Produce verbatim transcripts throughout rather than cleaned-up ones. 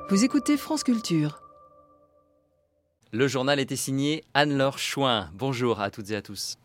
Vous écoutez France Culture. Le journal était signé Anne-Laure Chouin. Bonjour à toutes et à tous.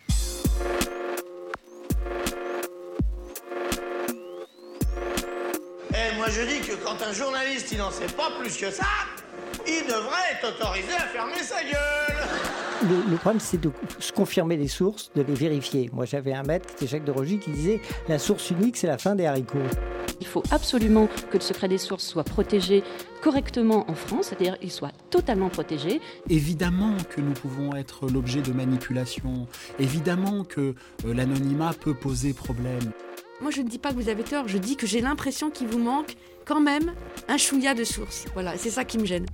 Et moi je dis que quand un journaliste il n'en sait pas plus que ça, il devrait être autorisé à fermer sa gueule. Le, le problème, c'est de se confirmer les sources, de les vérifier. Moi, j'avais un maître, c'était Jacques de Rogy, qui disait « La source unique, c'est la fin des haricots ». Il faut absolument que le secret des sources soit protégé correctement en France, c'est-à-dire qu'il soit totalement protégé. Évidemment que nous pouvons être l'objet de manipulations, évidemment que euh, l'anonymat peut poser problème. Moi, je ne dis pas que vous avez tort, je dis que j'ai l'impression qu'il vous manque quand même un chouïa de sources. Voilà, c'est ça qui me gêne.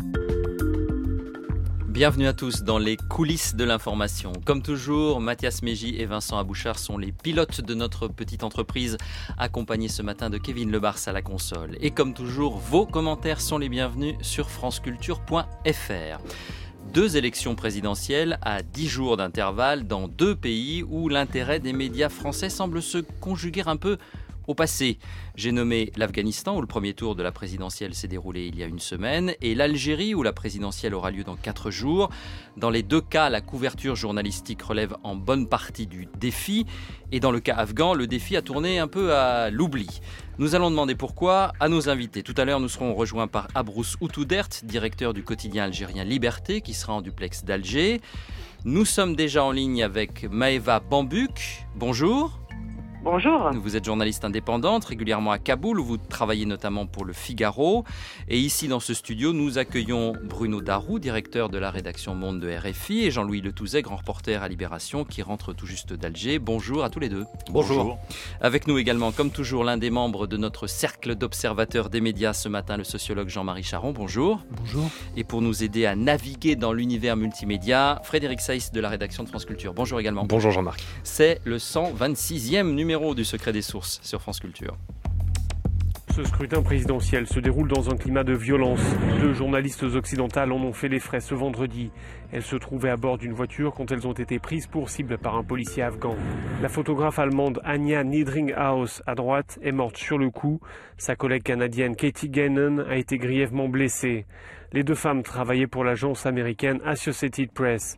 Bienvenue à tous dans les coulisses de l'information. Comme toujours, Mathias Mégy et Vincent Abouchard sont les pilotes de notre petite entreprise, accompagnés ce matin de Kevin Lebars à la console. Et comme toujours, vos commentaires sont les bienvenus sur franceculture point f r. Deux élections présidentielles à dix jours d'intervalle dans deux pays où l'intérêt des médias français semble se conjuguer un peu au passé. J'ai nommé l'Afghanistan où le premier tour de la présidentielle s'est déroulé il y a une semaine et l'Algérie où la présidentielle aura lieu dans quatre jours. Dans les deux cas, la couverture journalistique relève en bonne partie du défi et dans le cas afghan, le défi a tourné un peu à l'oubli. Nous allons demander pourquoi à nos invités. Tout à l'heure, nous serons rejoints par Abrousse Outoudert, directeur du quotidien algérien Liberté, qui sera en duplex d'Alger. Nous sommes déjà en ligne avec Maëva Bambouk. Bonjour. Bonjour. Vous êtes journaliste indépendante, régulièrement à Kaboul, où vous travaillez notamment pour Le Figaro. Et ici, dans ce studio, nous accueillons Bruno Darou, directeur de la rédaction Monde de R F I, et Jean-Louis Letouzet, grand reporter à Libération, qui rentre tout juste d'Alger. Bonjour à tous les deux. Bonjour. Bonjour. Avec nous également, comme toujours, l'un des membres de notre cercle d'observateurs des médias ce matin, le sociologue Jean-Marie Charon. Bonjour. Bonjour. Et pour nous aider à naviguer dans l'univers multimédia, Frédéric Seiss de la rédaction de France Culture. Bonjour également. Bonjour Jean-Marc. C'est le cent vingt-sixième numéro du Secret des Sources sur France Culture. Ce scrutin présidentiel se déroule dans un climat de violence. Deux journalistes occidentales en ont fait les frais ce vendredi. Elles se trouvaient à bord d'une voiture quand elles ont été prises pour cible par un policier afghan. La photographe allemande Anja Niedringhaus, à droite, est morte sur le coup. Sa collègue canadienne Katie Gannon a été grièvement blessée. Les deux femmes travaillaient pour l'agence américaine Associated Press.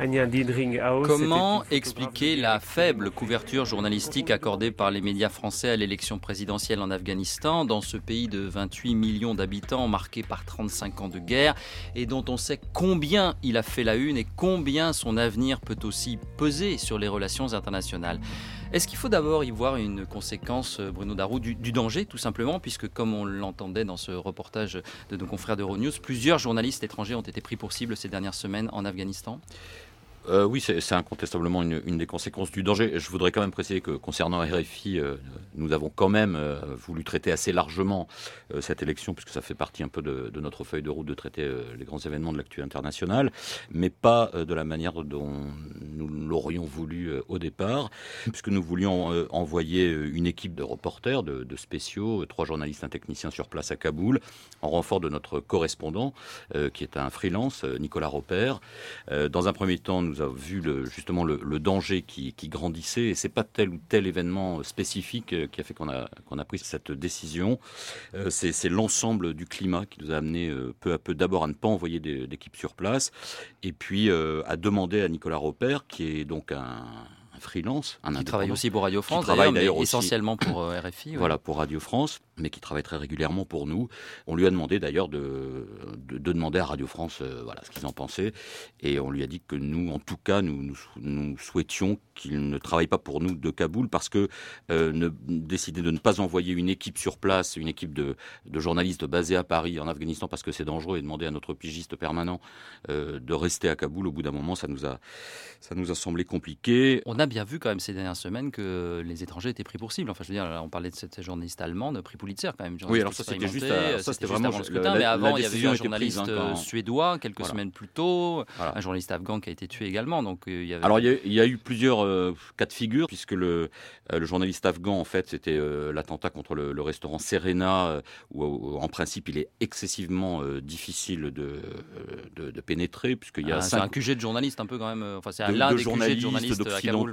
Comment expliquer la faible couverture journalistique accordée par les médias français à l'élection présidentielle en Afghanistan, dans ce pays de vingt-huit millions d'habitants marqué par trente-cinq ans de guerre et dont on sait combien il a fait la une et combien son avenir peut aussi peser sur les relations internationales? Est-ce qu'il faut d'abord y voir une conséquence, Bruno Darou, du, du danger, tout simplement, puisque comme on l'entendait dans ce reportage de nos confrères d'Euronews, plusieurs journalistes étrangers ont été pris pour cible ces dernières semaines en Afghanistan? Euh, oui, c'est, c'est incontestablement une, une des conséquences du danger. Je voudrais quand même préciser que concernant R F I, euh, nous avons quand même euh, voulu traiter assez largement euh, cette élection, puisque ça fait partie un peu de, de notre feuille de route de traiter euh, les grands événements de l'actu internationale, mais pas euh, de la manière dont nous l'aurions voulu euh, au départ, puisque nous voulions euh, envoyer une équipe de reporters, de, de spéciaux, euh, trois journalistes, un technicien sur place à Kaboul, en renfort de notre correspondant, euh, qui est un freelance, euh, Nicolas Roper. Euh, dans un premier temps, nous avons vu le, justement le, le danger qui, qui grandissait, et c'est pas tel ou tel événement spécifique qui a fait qu'on a, qu'on a pris cette décision. Euh, c'est, c'est l'ensemble du climat qui nous a amené euh, peu à peu d'abord à ne pas envoyer des, d'équipe sur place, et puis euh, à demander à Nicolas Roper, qui est donc un un freelance, un qui travaille aussi pour Radio France, qui travaille d'ailleurs, d'ailleurs mais aussi, essentiellement pour euh, R F I. Ouais. Voilà, pour Radio France, mais qui travaille très régulièrement pour nous. On lui a demandé d'ailleurs de, de, de demander à Radio France euh, voilà, ce qu'ils en pensaient, et on lui a dit que nous, en tout cas, nous, nous, nous souhaitions qu'il ne travaille pas pour nous de Kaboul, parce que euh, ne, décider de ne pas envoyer une équipe sur place, une équipe de, de journalistes basés à Paris, en Afghanistan, parce que c'est dangereux, et demander à notre pigiste permanent euh, de rester à Kaboul, au bout d'un moment, ça nous a, ça nous a semblé compliqué. On a bien vu quand même ces dernières semaines que les étrangers étaient pris pour cible. Enfin, je veux dire, là, on parlait de cette journaliste allemande, prix Pulitzer quand même. Oui, alors ça c'était juste, à, ça, c'était c'était vraiment juste avant le scrutin, la, mais avant la il y avait eu un journaliste prise, hein, quand... suédois quelques voilà. semaines plus tôt, voilà. un journaliste afghan qui a été tué également. Donc euh, il y avait. Alors il y a, il y a eu plusieurs euh, cas de figure, puisque le, euh, le journaliste afghan en fait c'était euh, l'attentat contre le, le restaurant Serena, euh, où, où en principe il est excessivement euh, difficile de, de, de pénétrer, puisqu'il y a ah, cinq... c'est un Q G de journaliste un peu quand même. Enfin c'est de, l'un de des Q G de journalistes d'occidentaux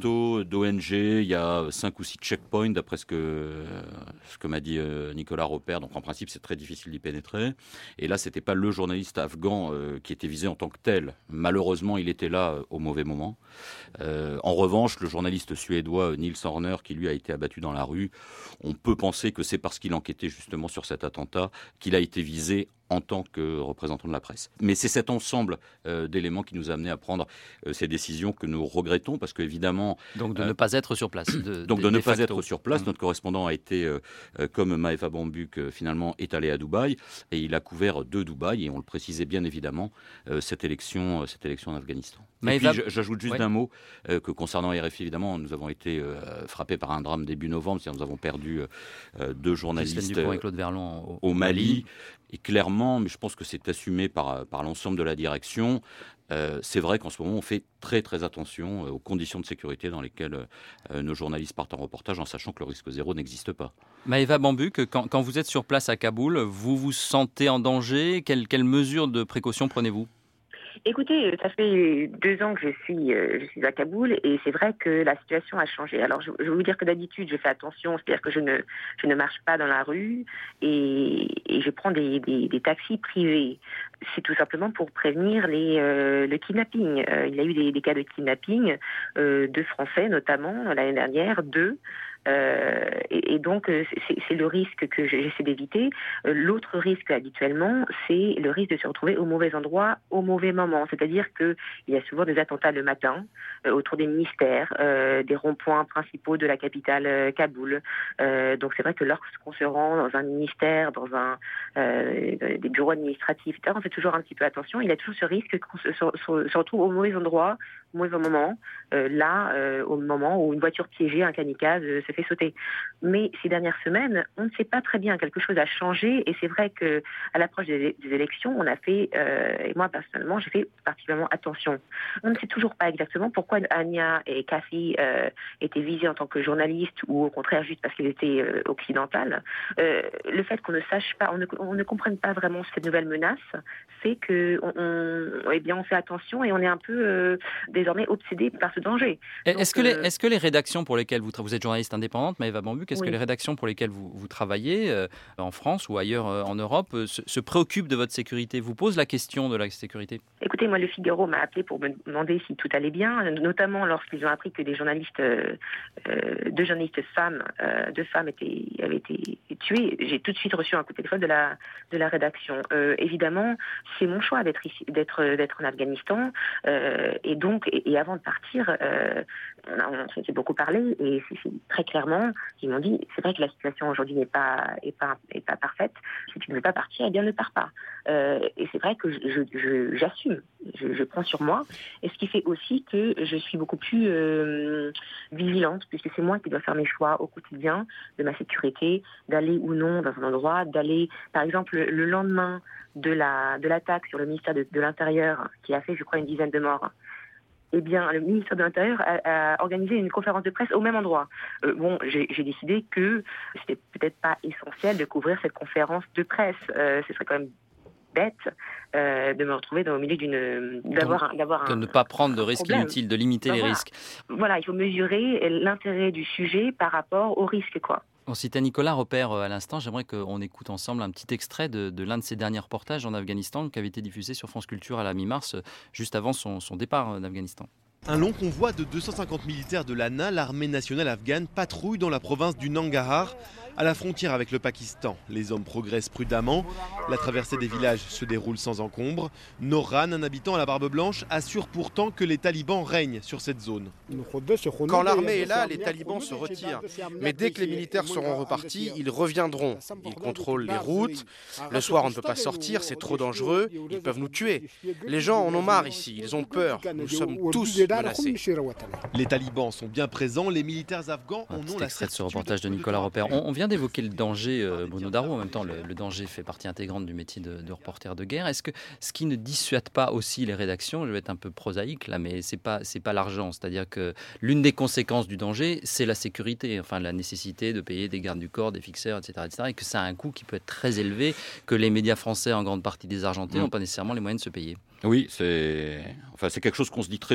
d'hôpitaux, d'O N G, il y a cinq ou six checkpoints, d'après ce que, ce que m'a dit Nicolas Roper. Donc en principe, c'est très difficile d'y pénétrer. Et là, c'était pas le journaliste afghan euh, qui était visé en tant que tel. Malheureusement, il était là euh, au mauvais moment. Euh, en revanche, le journaliste suédois Nils Horner, qui lui a été abattu dans la rue, on peut penser que c'est parce qu'il enquêtait justement sur cet attentat qu'il a été visé en tant que représentant de la presse. Mais c'est cet ensemble euh, d'éléments qui nous a amené à prendre euh, ces décisions que nous regrettons, parce qu'évidemment... Donc de euh, ne pas être sur place. De, donc de, de ne pas facto. être sur place. Mmh. Notre correspondant a été, euh, comme Maëva Bambuk, euh, finalement, est allé à Dubaï, et il a couvert de Dubaï, et on le précisait bien évidemment, euh, cette, élection, euh, cette élection en Afghanistan. Maëva... Et puis j'ajoute juste ouais. un mot, euh, que concernant R F I, évidemment, nous avons été euh, frappés par un drame début novembre, c'est-à-dire nous avons perdu euh, deux journalistes euh, et Claude Verlon au, au Mali. Mali. Et clairement, mais je pense que c'est assumé par, par l'ensemble de la direction, euh, c'est vrai qu'en ce moment, on fait très très attention aux conditions de sécurité dans lesquelles euh, nos journalistes partent en reportage, en sachant que le risque zéro n'existe pas. Maëva Bambuk, quand, quand vous êtes sur place à Kaboul, vous vous sentez en danger ? Quelles, quelles mesures de précaution prenez-vous ? Écoutez, ça fait deux ans que je suis, euh, je suis à Kaboul et c'est vrai que la situation a changé. Alors, je, je vais vous dire que d'habitude, je fais attention, c'est-à-dire que je ne, je ne marche pas dans la rue et, et je prends des, des, des taxis privés. C'est tout simplement pour prévenir les, euh, le kidnapping. Euh, il y a eu des, des cas de kidnapping, euh, deux Français notamment, l'année dernière, deux. Euh, et, et donc, c'est, c'est le risque que j'essaie d'éviter. Euh, l'autre risque habituellement, c'est le risque de se retrouver au mauvais endroit, au mauvais moment. C'est-à-dire qu'il y a souvent des attentats le matin euh, autour des ministères, euh, des ronds-points principaux de la capitale euh, Kaboul. Euh, donc c'est vrai que lorsqu'on se rend dans un ministère, dans un euh, des bureaux administratifs, et cetera, on fait toujours un petit peu attention. Il y a toujours ce risque qu'on se, se, se retrouve au mauvais endroit, au mauvais moment, euh, là, euh, au moment où une voiture piégée, un kamikaze, euh, se fait sauter. Mais ces dernières semaines, on ne sait pas très bien, quelque chose a changé et c'est vrai que à l'approche des, des élections, on a fait, euh, et moi personnellement, j'ai fait particulièrement attention. On ne sait toujours pas exactement pourquoi Ania et Kathy euh, étaient visées en tant que journalistes ou au contraire juste parce qu'elles étaient euh, occidentales. Euh, le fait qu'on ne sache pas, on ne, on ne comprenne pas vraiment cette nouvelle menace, fait que on, on, eh bien, on fait attention et on est un peu euh, désormais obsédé par ce danger. Donc, est-ce que les, est-ce que les rédactions pour lesquelles vous, vous êtes journaliste indépendante, Maëva Bambuk, est-ce oui. que les rédactions pour lesquelles vous, vous travaillez euh, en France ou ailleurs euh, en Europe euh, se, se préoccupent de votre sécurité, vous posent la question de la sécurité ? Écoutez, moi, Le Figaro m'a appelé pour me demander si tout allait bien, notamment lorsqu'ils ont appris que des journalistes, euh, deux journalistes femmes, euh, deux femmes étaient, avaient été tuées. J'ai tout de suite reçu un coup de téléphone de la, de la rédaction. Euh, évidemment, c'est mon choix d'être ici, d'être, d'être en Afghanistan, euh, et donc, et, et avant de partir, euh, on, a, on s'était beaucoup parlé, et c'est, c'est très clairement, ils m'ont dit, c'est vrai que la situation aujourd'hui n'est pas, est pas, est pas parfaite. Si tu ne veux pas partir, eh bien ne pars pas. Euh, et c'est vrai que je, je, je, j'assume, je, je prends sur moi, et ce qui fait aussi que je suis beaucoup plus euh, vigilante, puisque c'est moi qui dois faire mes choix au quotidien de ma sécurité, d'aller ou non dans un endroit, d'aller, par exemple, le lendemain de la de l'attaque sur le ministère de, de l'Intérieur, qui a fait, je crois, une dizaine de morts. Eh bien, le ministère de l'Intérieur a, a organisé une conférence de presse au même endroit. Euh, bon, j'ai, j'ai décidé que c'était peut-être pas essentiel de couvrir cette conférence de presse. Euh, ce serait quand même bête euh, de me retrouver dans, au milieu d'une d'avoir Donc, d'avoir de un, ne pas prendre de risques problème. inutiles, de limiter ben les voilà. risques. Voilà, il faut mesurer l'intérêt du sujet par rapport au risque, quoi. On citait Nicolas Roper à l'instant. J'aimerais qu'on écoute ensemble un petit extrait de, de l'un de ses derniers reportages en Afghanistan qui avait été diffusé sur France Culture à la mi-mars, juste avant son, son départ d'Afghanistan. Un long convoi de deux cent cinquante militaires de l'A N A, l'armée nationale afghane, patrouille dans la province du Nangarhar, à la frontière avec le Pakistan. Les hommes progressent prudemment. La traversée des villages se déroule sans encombre. Noran, un habitant à la barbe blanche, assure pourtant que les talibans règnent sur cette zone. Quand l'armée est là, les talibans se retirent. Mais dès que les militaires seront repartis, ils reviendront. Ils contrôlent les routes. Le soir, on ne peut pas sortir, c'est trop dangereux. Ils peuvent nous tuer. Les gens en ont marre ici, ils ont peur. Nous sommes tous menacés. Les talibans sont bien présents, les militaires afghans en ont la certitude. Ce reportage de Nicolas Roper. On, on vient d'évoquer le danger, euh, Bruno Darro. En même temps, le, le danger fait partie intégrante du métier de, de reporter de guerre. Est-ce que ce qui ne dissuade pas aussi les rédactions, je vais être un peu prosaïque là, mais c'est pas c'est pas l'argent. C'est-à-dire que l'une des conséquences du danger, c'est la sécurité, enfin la nécessité de payer des gardes du corps, des fixeurs, et cetera, et cetera, et que ça a un coût qui peut être très élevé, que les médias français, en grande partie désargentés, n'ont mmh. pas nécessairement les moyens de se payer. Oui, c'est enfin, c'est quelque chose qu'on se dit très souvent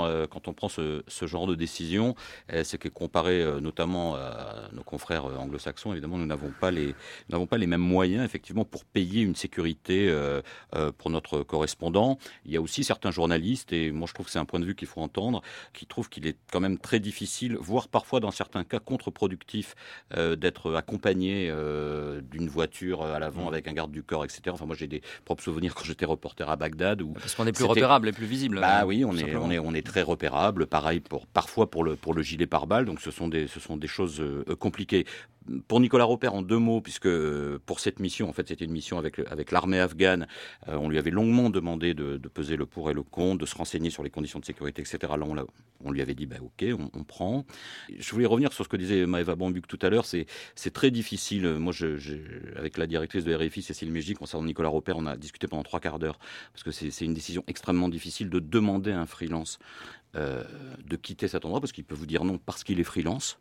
prend, euh, quand on prend ce, ce genre de décision, euh, c'est que comparé euh, notamment à nos confrères euh, anglo-saxons, évidemment, nous n'avons pas les, nous n'avons pas les mêmes moyens, effectivement, pour payer une sécurité euh, euh, pour notre correspondant. Il y a aussi certains journalistes, et moi je trouve que c'est un point de vue qu'il faut entendre, qui trouvent qu'il est quand même très difficile, voire parfois dans certains cas contre-productif, euh, d'être accompagné euh, d'une voiture à l'avant avec un garde du corps, et cetera. Enfin, moi j'ai des propres souvenirs quand j'étais reporter à Bagdad. Où Parce qu'on est plus repérable et plus visible. Bah oui, on est, on est, on est très repérable. Pareil pour, parfois pour le, pour le gilet pare-balles. Donc ce sont des, ce sont des choses euh, compliquées. Pour Nicolas Roper, en deux mots, puisque euh, pour cette mission, en fait, c'était une mission avec, avec l'armée afghane. Euh, on lui avait longuement demandé de, de peser le pour et le contre, de se renseigner sur les conditions de sécurité, et cetera. Là, on, l'a, on lui avait dit, bah, ok, on, on prend. Je voulais revenir sur ce que disait Maëva Bambuc tout à l'heure. C'est, c'est très difficile. Moi, je, je, avec la directrice de R F I, Cécile Mégy, concernant Nicolas Roper, on a discuté pendant trois quarts d'heure, parce que c'est, c'est une décision extrêmement difficile de demander à un freelance euh, de quitter cet endroit, parce qu'il peut vous dire non parce qu'il est freelance.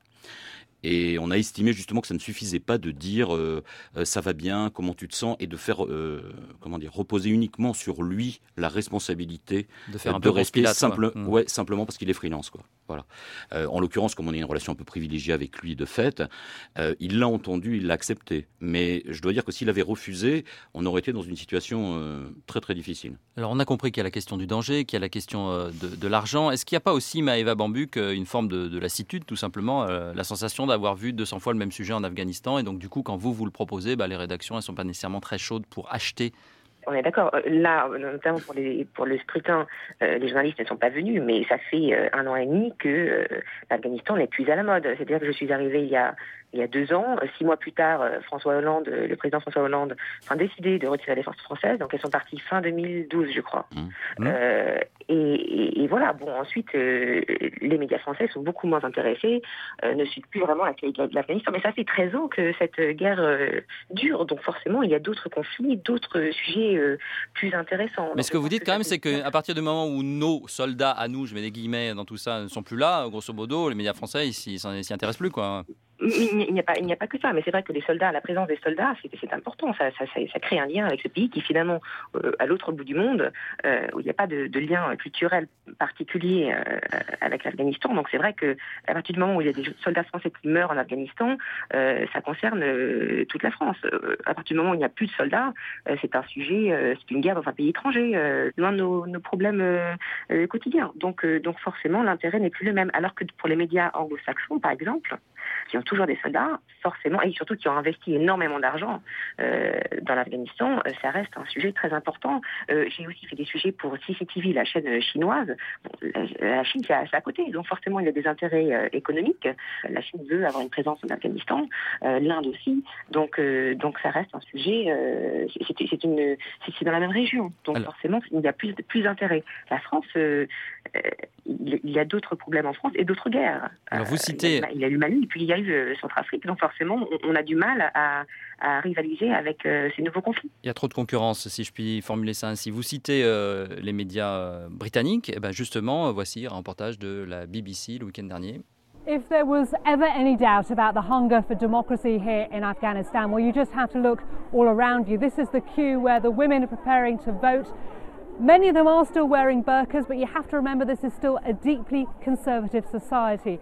Et on a estimé justement que ça ne suffisait pas de dire euh, euh, ça va bien, comment tu te sens, et de faire euh, comment dire reposer uniquement sur lui la responsabilité de faire euh, un de peu rester Pilate, simple, mmh. ouais, simplement parce qu'il est freelance, quoi. Voilà. Euh, en l'occurrence, comme on a une relation un peu privilégiée avec lui de fait, euh, il l'a entendu, il l'a accepté. Mais je dois dire que s'il avait refusé, on aurait été dans une situation euh, très très difficile. Alors on a compris qu'il y a la question du danger, qu'il y a la question euh, de, de l'argent. Est-ce qu'il n'y a pas aussi, Maëva Bambuc, euh, une forme de, de lassitude, tout simplement, euh, la sensation d'avoir vu deux cents fois le même sujet en Afghanistan, et donc du coup quand vous vous le proposez, bah, les rédactions elles sont pas nécessairement très chaudes pour acheter. On est d'accord. Là, notamment pour, les, pour le scrutin, euh, les journalistes ne sont pas venus, mais ça fait euh, un an et demi que euh, l'Afghanistan n'est plus à la mode. C'est-à-dire que je suis arrivée il y a, il y a deux ans. Six mois plus tard, François Hollande, le président François Hollande, a décidé de retirer les forces françaises. Donc elles sont parties fin deux mille douze, je crois. Mmh. Euh, et, et, et voilà. Bon, ensuite, euh, les médias français sont beaucoup moins intéressés, euh, ne suivent plus vraiment l'actualité de l'Afghanistan. Mais ça fait treize ans que cette guerre euh, dure. Donc forcément, il y a d'autres conflits, d'autres sujets euh, plus intéressants. Mais donc, ce que vous dites quand même, c'est qu'à partir du moment où nos soldats, à nous, je mets des guillemets dans tout ça, ne sont plus là, grosso modo, les médias français, ils s'y, s'y intéressent plus, quoi. Il n'y a pas, il n'y a pas que ça, mais c'est vrai que les soldats, la présence des soldats, c'est, c'est important. Ça, ça, ça, ça crée un lien avec ce pays qui finalement, euh, à l'autre bout du monde, euh, où il n'y a pas de, de lien culturel particulier euh, avec l'Afghanistan. Donc c'est vrai que à partir du moment où il y a des soldats français qui meurent en Afghanistan, euh, ça concerne euh, toute la France. Euh, à partir du moment où il n'y a plus de soldats, euh, c'est un sujet, euh, c'est une guerre dans un pays étranger, euh, loin de nos, nos problèmes euh, euh, quotidiens. Donc, euh, donc forcément, l'intérêt n'est plus le même. Alors que pour les médias anglo-saxons, par exemple, qui ont toujours des soldats, forcément, et surtout qui ont investi énormément d'argent euh, dans l'Afghanistan, euh, ça reste un sujet très important. Euh, j'ai aussi fait des sujets pour C C T V, la chaîne chinoise. Bon, la, la Chine, c'est à, c'est à côté, donc forcément, il y a des intérêts euh, économiques. La Chine veut avoir une présence en Afghanistan, euh, l'Inde aussi, donc, euh, donc ça reste un sujet, euh, c'est, c'est, une, c'est, c'est dans la même région, donc Alors. forcément, il y a plus, plus d'intérêt. La France, euh, euh, il, il y a d'autres problèmes en France et d'autres guerres. Alors vous citez... Euh, il y a eu le Mali, et puis il y a eu Centrafrique, donc forcément on, on a du mal à, à rivaliser avec euh, ces nouveaux conflits. Il y a trop de concurrence, si je puis formuler ça ainsi. Vous citez euh, les médias euh, britanniques, et ben justement, euh, voici un reportage de la B B C le week-end dernier. If there was ever any doubt about the hunger for democracy here in Afghanistan, well, you just have to look all around you. This is the queue where the women are preparing to vote. Many of them are still wearing burqas, but you have to remember this is still a deeply conservative society.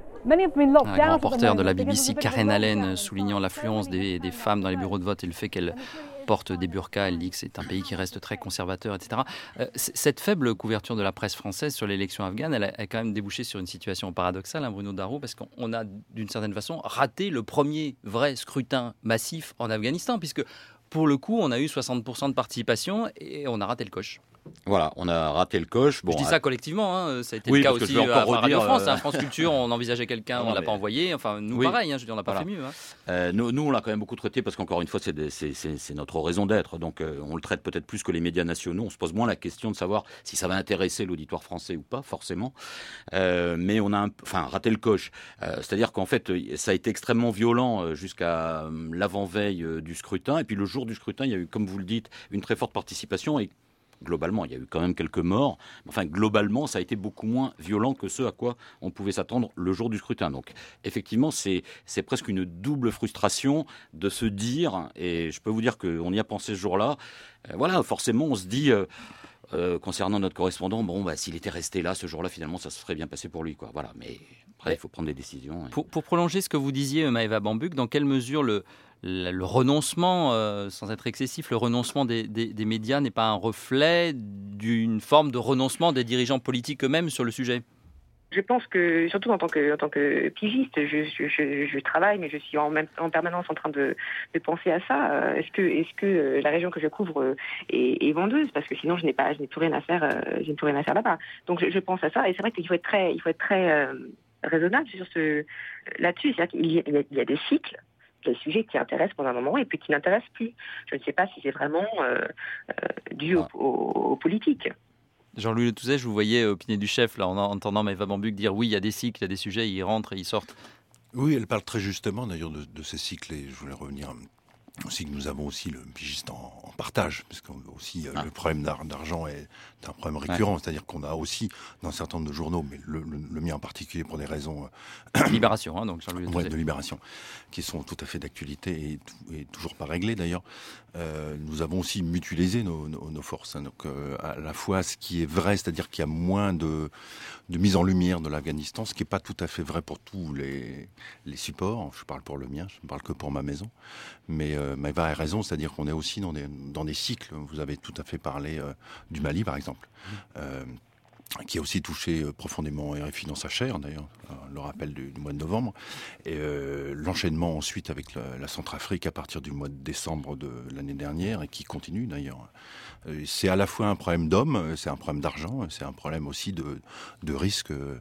Un grand reporter de la B B C, Karen Allen, soulignant l'affluence des, des femmes dans les bureaux de vote et le fait qu'elles portent des burqas. Elle dit que c'est un pays qui reste très conservateur, et cetera. Euh, cette faible couverture de la presse française sur l'élection afghane, elle a, elle a quand même débouché sur une situation paradoxale, hein, Bruno Darroux, parce qu'on a d'une certaine façon raté le premier vrai scrutin massif en Afghanistan, puisque pour le coup, on a eu soixante pour cent de participation et on a raté le coche. Voilà, on a raté le coche. Bon, je dis ça collectivement, hein. Ça a été oui, le cas aussi à Radio France. Euh... Hein. France Culture, on envisageait quelqu'un, non, on ne l'a mais... pas envoyé. Enfin, nous, oui. pareil, hein, je veux dire, on n'a pas voilà. fait mieux. Hein. Euh, nous, nous, on l'a quand même beaucoup traité parce qu'encore une fois, c'est, des, c'est, c'est, c'est notre raison d'être. Donc, euh, on le traite peut-être plus que les médias nationaux. On se pose moins la question de savoir si ça va intéresser l'auditoire français ou pas, forcément. Euh, mais on a un, enfin, raté le coche. Euh, c'est-à-dire qu'en fait, ça a été extrêmement violent jusqu'à l'avant-veille du scrutin. Et puis, le jour du scrutin, il y a eu, comme vous le dites, une très forte participation. Et globalement, il y a eu quand même quelques morts. Enfin, globalement, ça a été beaucoup moins violent que ce à quoi on pouvait s'attendre le jour du scrutin. Donc, effectivement, c'est, c'est presque une double frustration de se dire, et je peux vous dire qu'on y a pensé ce jour-là, euh, voilà, forcément, on se dit... Euh, euh, concernant notre correspondant, bon, bah, s'il était resté là ce jour-là, finalement, ça se serait bien passé pour lui, quoi. Voilà. Mais après, il faut prendre des décisions. Et... Pour, pour prolonger ce que vous disiez, Maëva Bambuck, dans quelle mesure le, le, le renoncement, euh, sans être excessif, le renoncement des, des, des médias n'est pas un reflet d'une forme de renoncement des dirigeants politiques eux-mêmes sur le sujet ? Je pense que, surtout en tant que, en tant que pigiste, je, je, je, je travaille, mais je suis en, même, en permanence en train de, de penser à ça. Est-ce que, est-ce que la région que je couvre est, est vendeuse ? Parce que sinon, je n'ai pas, je n'ai plus rien à faire, je n'ai plus rien à faire là-bas. Donc, je, je pense à ça, et c'est vrai qu'il faut être très, il faut être très euh, raisonnable sur ce, là-dessus. C'est-à-dire qu'il y a, il y a des cycles. Les sujets qui intéressent pendant un moment et puis qui n'intéressent plus. Je ne sais pas si c'est vraiment euh, euh, dû aux, aux, aux politiques. Jean-Louis Le Touzet, je vous voyais opiner du chef, là, en entendant Maëva Bambuck dire oui, il y a des cycles, il y a des sujets, ils rentrent et ils sortent. Oui, elle parle très justement d'ailleurs de, de ces cycles, et je voulais revenir aussi que nous avons aussi le pigiste en, en partage, parce que aussi ah. le problème d'ar- d'argent est un problème récurrent, ouais. C'est-à-dire qu'on a aussi dans un certain nombre de journaux, mais le, le, le mien en particulier pour des raisons euh, Libération, hein, donc Jean-Louis Le Touzet. Ouais, de Libération, qui sont tout à fait d'actualité et, et toujours pas réglées d'ailleurs. Euh, nous avons aussi mutualisé nos, nos, nos forces, hein, donc euh, à la fois ce qui est vrai, c'est-à-dire qu'il y a moins de, de mise en lumière de l'Afghanistan, ce qui n'est pas tout à fait vrai pour tous les, les supports. Je parle pour le mien, je ne parle que pour ma maison, mais euh, Maëva a raison, c'est-à-dire qu'on est aussi dans des, dans des cycles. Vous avez tout à fait parlé euh, du Mali, par exemple, euh, qui a aussi touché euh, profondément R F I dans sa chair, d'ailleurs, euh, le rappel du, du mois de novembre, et euh, l'enchaînement ensuite avec la, la Centrafrique à partir du mois de décembre de l'année dernière, et qui continue d'ailleurs. Euh, c'est à la fois un problème d'hommes, c'est un problème d'argent, c'est un problème aussi de, de risque euh,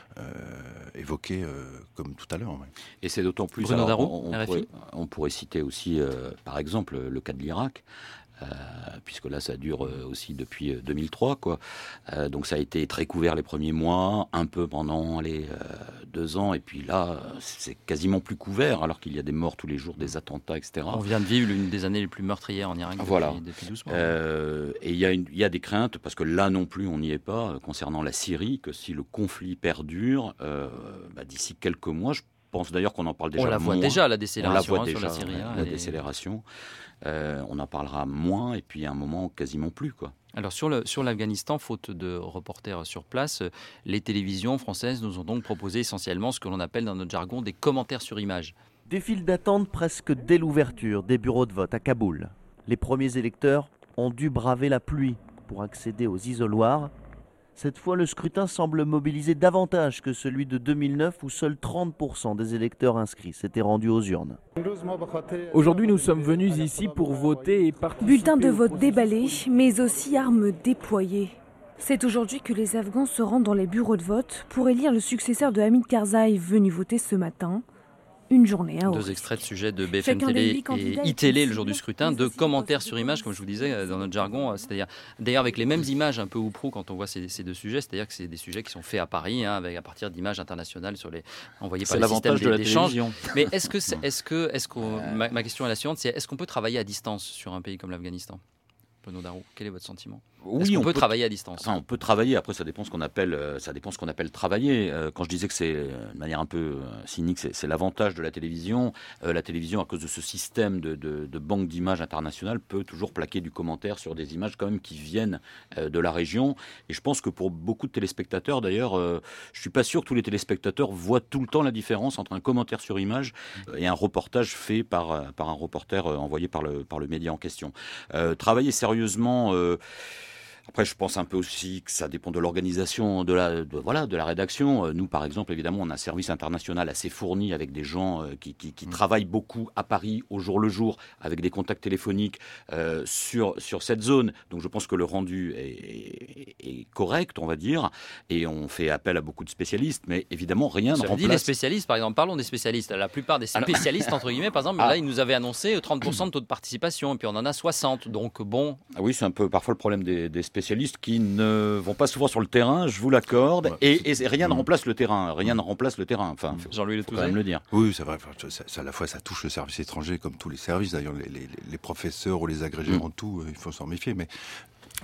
évoqué euh, comme tout à l'heure. Ouais. Et c'est d'autant plus... Bruno alors, Darroux, on, on, pourrait, on pourrait citer aussi, euh, par exemple, le cas de l'Irak. Euh, puisque là ça dure euh, aussi depuis euh, deux mille trois, quoi. Euh, donc ça a été très couvert les premiers mois, un peu pendant les euh, deux ans, et puis là c'est quasiment plus couvert, alors qu'il y a des morts tous les jours, des attentats, et cetera. On vient de vivre l'une des années les plus meurtrières en Irak depuis, voilà. depuis douze mois. Euh, et il y, y a des craintes, parce que là non plus on n'y est pas, euh, concernant la Syrie, que si le conflit perdure, euh, bah, d'ici quelques mois, je pense d'ailleurs qu'on en parle déjà. On la voit moins. déjà, la décélération on la voit hein, déjà, sur la Syrie. La, hein, la et... décélération. Euh, on en parlera moins, et puis à un moment quasiment plus, quoi. Alors sur, le, sur l'Afghanistan, faute de reporters sur place, les télévisions françaises nous ont donc proposé essentiellement ce que l'on appelle dans notre jargon des commentaires sur image. Des files d'attente presque dès l'ouverture des bureaux de vote à Kaboul. Les premiers électeurs ont dû braver la pluie pour accéder aux isoloirs. Cette fois, le scrutin semble mobiliser davantage que celui de deux mille neuf où seuls trente pour cent des électeurs inscrits s'étaient rendus aux urnes. Aujourd'hui, nous sommes venus ici pour voter et participer. Bulletins de vote déballés, mais aussi armes déployées. C'est aujourd'hui que les Afghans se rendent dans les bureaux de vote pour élire le successeur de Hamid Karzai, venu voter ce matin. Une journée à Deux extraits de sujets de B F M Télé et I Télé le jour du scrutin, de commentaires sur images, comme je vous disais dans notre jargon, c'est-à-dire d'ailleurs avec les mêmes images un peu ou prou quand on voit ces, ces deux sujets, c'est-à-dire que c'est des sujets qui sont faits à Paris, hein, avec, à partir d'images internationales sur les, envoyées par les systèmes de d'échange. Mais est-ce que, c'est, est-ce que, est-ce que ma, ma question est la suivante, c'est est-ce qu'on peut travailler à distance sur un pays comme l'Afghanistan ? Bruno Darroux, quel est votre sentiment ? Oui, Est-ce qu'on on peut, peut travailler à distance. Enfin, on peut travailler. Après, ça dépend ce qu'on appelle, euh, ça dépend ce qu'on appelle travailler. Euh, quand je disais que c'est euh, de manière un peu euh, cynique, c'est, c'est l'avantage de la télévision. Euh, la télévision, à cause de ce système de, de, de banque d'images internationales, peut toujours plaquer du commentaire sur des images quand même qui viennent euh, de la région. Et je pense que pour beaucoup de téléspectateurs, d'ailleurs, euh, je suis pas sûr que tous les téléspectateurs voient tout le temps la différence entre un commentaire sur image et un reportage fait par par un reporter euh, envoyé par le par le média en question. Euh, travailler sérieusement. Euh, Après, je pense un peu aussi que ça dépend de l'organisation de la, de, voilà, de la rédaction. Nous, par exemple, évidemment, on a un service international assez fourni avec des gens euh, qui, qui, qui mmh. travaillent beaucoup à Paris au jour le jour, avec des contacts téléphoniques euh, sur, sur cette zone. Donc, je pense que le rendu est, est, est correct, on va dire, et on fait appel à beaucoup de spécialistes. Mais évidemment, rien ne remplace. Dit les spécialistes, par exemple, parlons des spécialistes. La plupart des spécialistes, entre guillemets, par exemple, ah. là, ils nous avaient annoncé trente pour cent de taux de participation, et puis on en a soixante. Donc, bon. Ah oui, c'est un peu parfois le problème des, des spécialistes. spécialistes qui ne vont pas souvent sur le terrain, je vous l'accorde, ouais, et, et rien mmh. ne remplace le terrain, rien ne remplace le terrain, enfin, Jean-Louis Le Touzet, faut quand même le dire. Oui, c'est vrai, ça, ça, à la fois ça touche le service étranger comme tous les services, d'ailleurs les, les, les professeurs ou les agrégés mmh. en tout, il faut s'en méfier, mais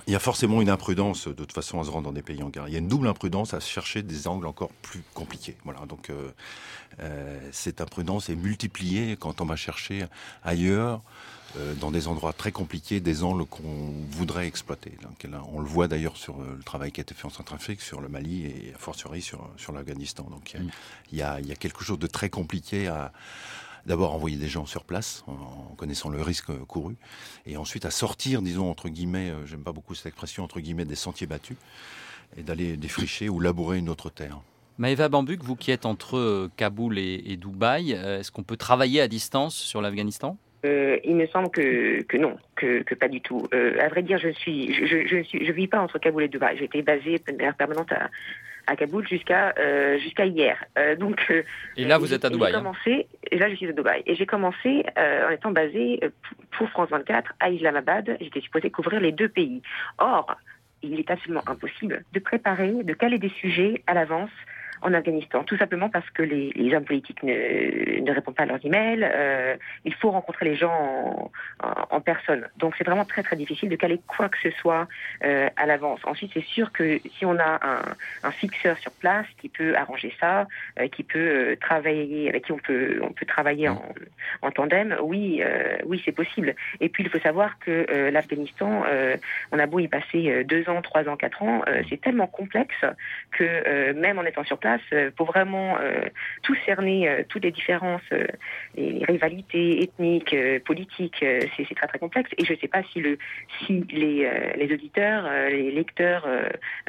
Il y a forcément une imprudence, de toute façon, à se rendre dans des pays en guerre. Il y a une double imprudence à chercher des angles encore plus compliqués. Voilà, donc euh, euh, cette imprudence est multipliée quand on va chercher ailleurs, euh, dans des endroits très compliqués, des angles qu'on voudrait exploiter. Donc, là, on le voit d'ailleurs sur le travail qui a été fait en Centrafrique, sur le Mali et a fortiori sur, sur l'Afghanistan. Donc mmh. il, y a, il y a quelque chose de très compliqué à... D'abord envoyer des gens sur place, en connaissant le risque couru, et ensuite à sortir, disons, entre guillemets, euh, j'aime pas beaucoup cette expression, entre guillemets, des sentiers battus, et d'aller défricher ou labourer une autre terre. Maëva Bambuck, vous qui êtes entre Kaboul et, et Dubaï, est-ce qu'on peut travailler à distance sur l'Afghanistan ? Euh, il me semble que, que non, que, que pas du tout. Euh, à vrai dire, je suis, je, je, je suis, je vis pas entre Kaboul et Dubaï. J'étais basée de manière permanente à, à Kaboul jusqu'à euh, jusqu'à hier. Euh, donc. Euh, et là, vous êtes à Dubaï. J'ai commencé. Hein. Et là, je suis à Dubaï. Et j'ai commencé euh, en étant basée pour France vingt-quatre à Islamabad. J'étais supposée couvrir les deux pays. Or, il est absolument impossible de préparer, de caler des sujets à l'avance en Afghanistan, tout simplement parce que les, les hommes politiques ne, ne répondent pas à leurs emails. Euh, il faut rencontrer les gens en, en, en personne. Donc c'est vraiment très très difficile de caler quoi que ce soit euh, à l'avance. Ensuite, c'est sûr que si on a un, un fixeur sur place qui peut arranger ça, euh, qui peut euh, travailler, avec qui on peut on peut travailler en, en tandem, oui euh, oui c'est possible. Et puis il faut savoir que euh, l'Afghanistan, euh, on a beau y passer euh, deux ans, trois ans, quatre ans, euh, c'est tellement complexe que euh, même en étant sur place, pour vraiment euh, tout cerner, euh, toutes les différences, euh, les rivalités ethniques, euh, politiques, euh, c'est, c'est très très complexe. Et je ne sais pas si, le, si les, euh, les auditeurs, euh, les lecteurs euh,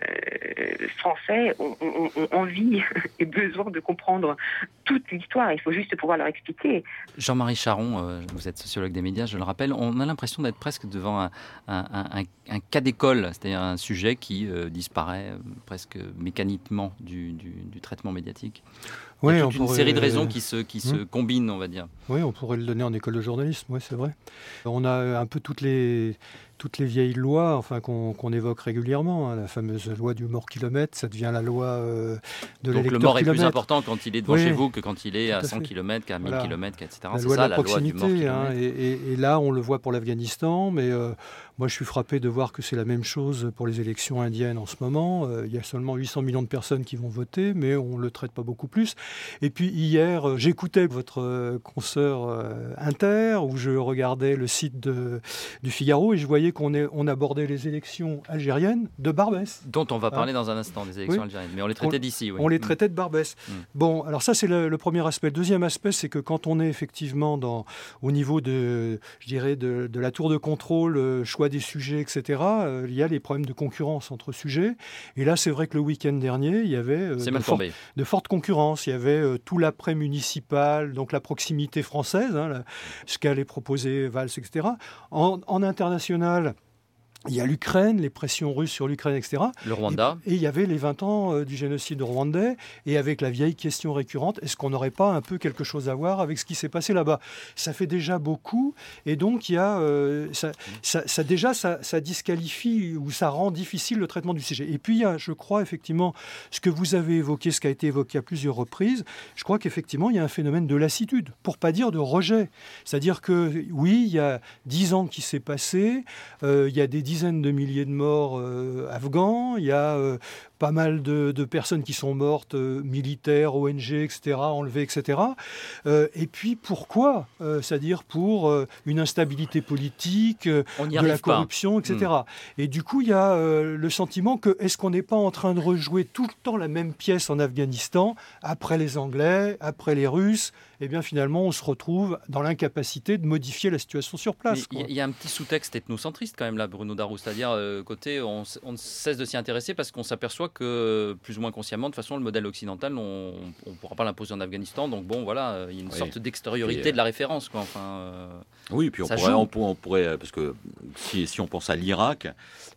euh, français ont, ont, ont envie et besoin de comprendre toute l'histoire. Il faut juste pouvoir leur expliquer. Jean-Marie Charon, euh, vous êtes sociologue des médias, je le rappelle, on a l'impression d'être presque devant un, un, un, un cas d'école, c'est-à-dire un sujet qui euh, disparaît euh, presque mécaniquement du, du, du traitement médiatique. Oui, Il y a toute toute une pourrait... série de raisons euh... qui se, qui mmh. se combinent, on va dire. Oui, on pourrait le donner en école de journalisme, oui, c'est vrai. On a un peu toutes les, toutes les vieilles lois enfin, qu'on, qu'on évoque régulièrement. Hein. La fameuse loi du mort kilomètre, ça devient la loi euh, de l'électeur kilomètre. Donc le mort est plus important quand il est devant oui, chez vous que quand il est à cent kilomètres, qu'à mille voilà. kilomètres, et cetera. La C'est loi ça, de la, la proximité, loi du mort hein, et, et, et là, on le voit pour l'Afghanistan, mais euh, moi, je suis frappé de voir que c'est la même chose pour les élections indiennes en ce moment. Euh, il y a seulement huit cents millions de personnes qui vont voter, mais on ne le traite pas beaucoup plus. Et puis hier, euh, j'écoutais votre euh, consoeur euh, Inter, où je regardais le site de, du Figaro, et je voyais qu'on est, on abordait les élections algériennes de Barbès. Dont on va parler hein. dans un instant, des élections oui. algériennes. Mais on les traitait on, d'ici, oui. On les traitait de Barbès. Mmh. Bon, alors ça, c'est le, le premier aspect. Le deuxième aspect, c'est que quand on est effectivement dans, au niveau de, je dirais, de, de la tour de contrôle, euh, choix des sujets, et cetera, euh, il y a les problèmes de concurrence entre sujets. Et là, c'est vrai que le week-end dernier, il y avait euh, de, for- de fortes concurrences. Il y avait euh, tout l'après municipal, donc la proximité française, hein, la, ce qu'allait proposer Valls, et cetera. En, en international, il y a l'Ukraine, les pressions russes sur l'Ukraine, et cetera. Le Rwanda. Et, et il y avait les vingt ans euh, du génocide rwandais, et avec la vieille question récurrente, est-ce qu'on n'aurait pas un peu quelque chose à voir avec ce qui s'est passé là-bas ? Ça fait déjà beaucoup, et donc il y a, euh, ça, ça, ça, déjà, ça, ça disqualifie ou ça rend difficile le traitement du sujet. Et puis, il y a, je crois, effectivement, ce que vous avez évoqué, ce qui a été évoqué à plusieurs reprises, je crois qu'effectivement, il y a un phénomène de lassitude, pour pas dire de rejet. C'est-à-dire que, oui, il y a dix ans qui s'est passé, euh, il y a des dizaines de milliers de morts euh, afghans, il y a euh, pas mal de, de personnes qui sont mortes, euh, militaires, O N G, et cetera, enlevées, et cetera. Euh, et puis pourquoi euh, C'est-à-dire pour euh, une instabilité politique, euh, de la corruption, pas. et cetera. Mmh. Et du coup, il y a euh, le sentiment que est-ce qu'on n'est pas en train de rejouer tout le temps la même pièce en Afghanistan, après les Anglais, après les Russes ? Eh bien, finalement, on se retrouve dans l'incapacité de modifier la situation sur place. Il y, y a un petit sous-texte ethnocentriste quand même là, Bruno Darroux, c'est-à-dire euh, côté, on, on cesse de s'y intéresser parce qu'on s'aperçoit que, plus ou moins consciemment, de toute façon, le modèle occidental, on ne pourra pas l'imposer en Afghanistan. Donc bon, voilà, il y a une oui. sorte d'extériorité et, de la référence, quoi. Enfin, euh, oui, puis on pourrait, on, pourrait, on pourrait, parce que si, si on pense à l'Irak,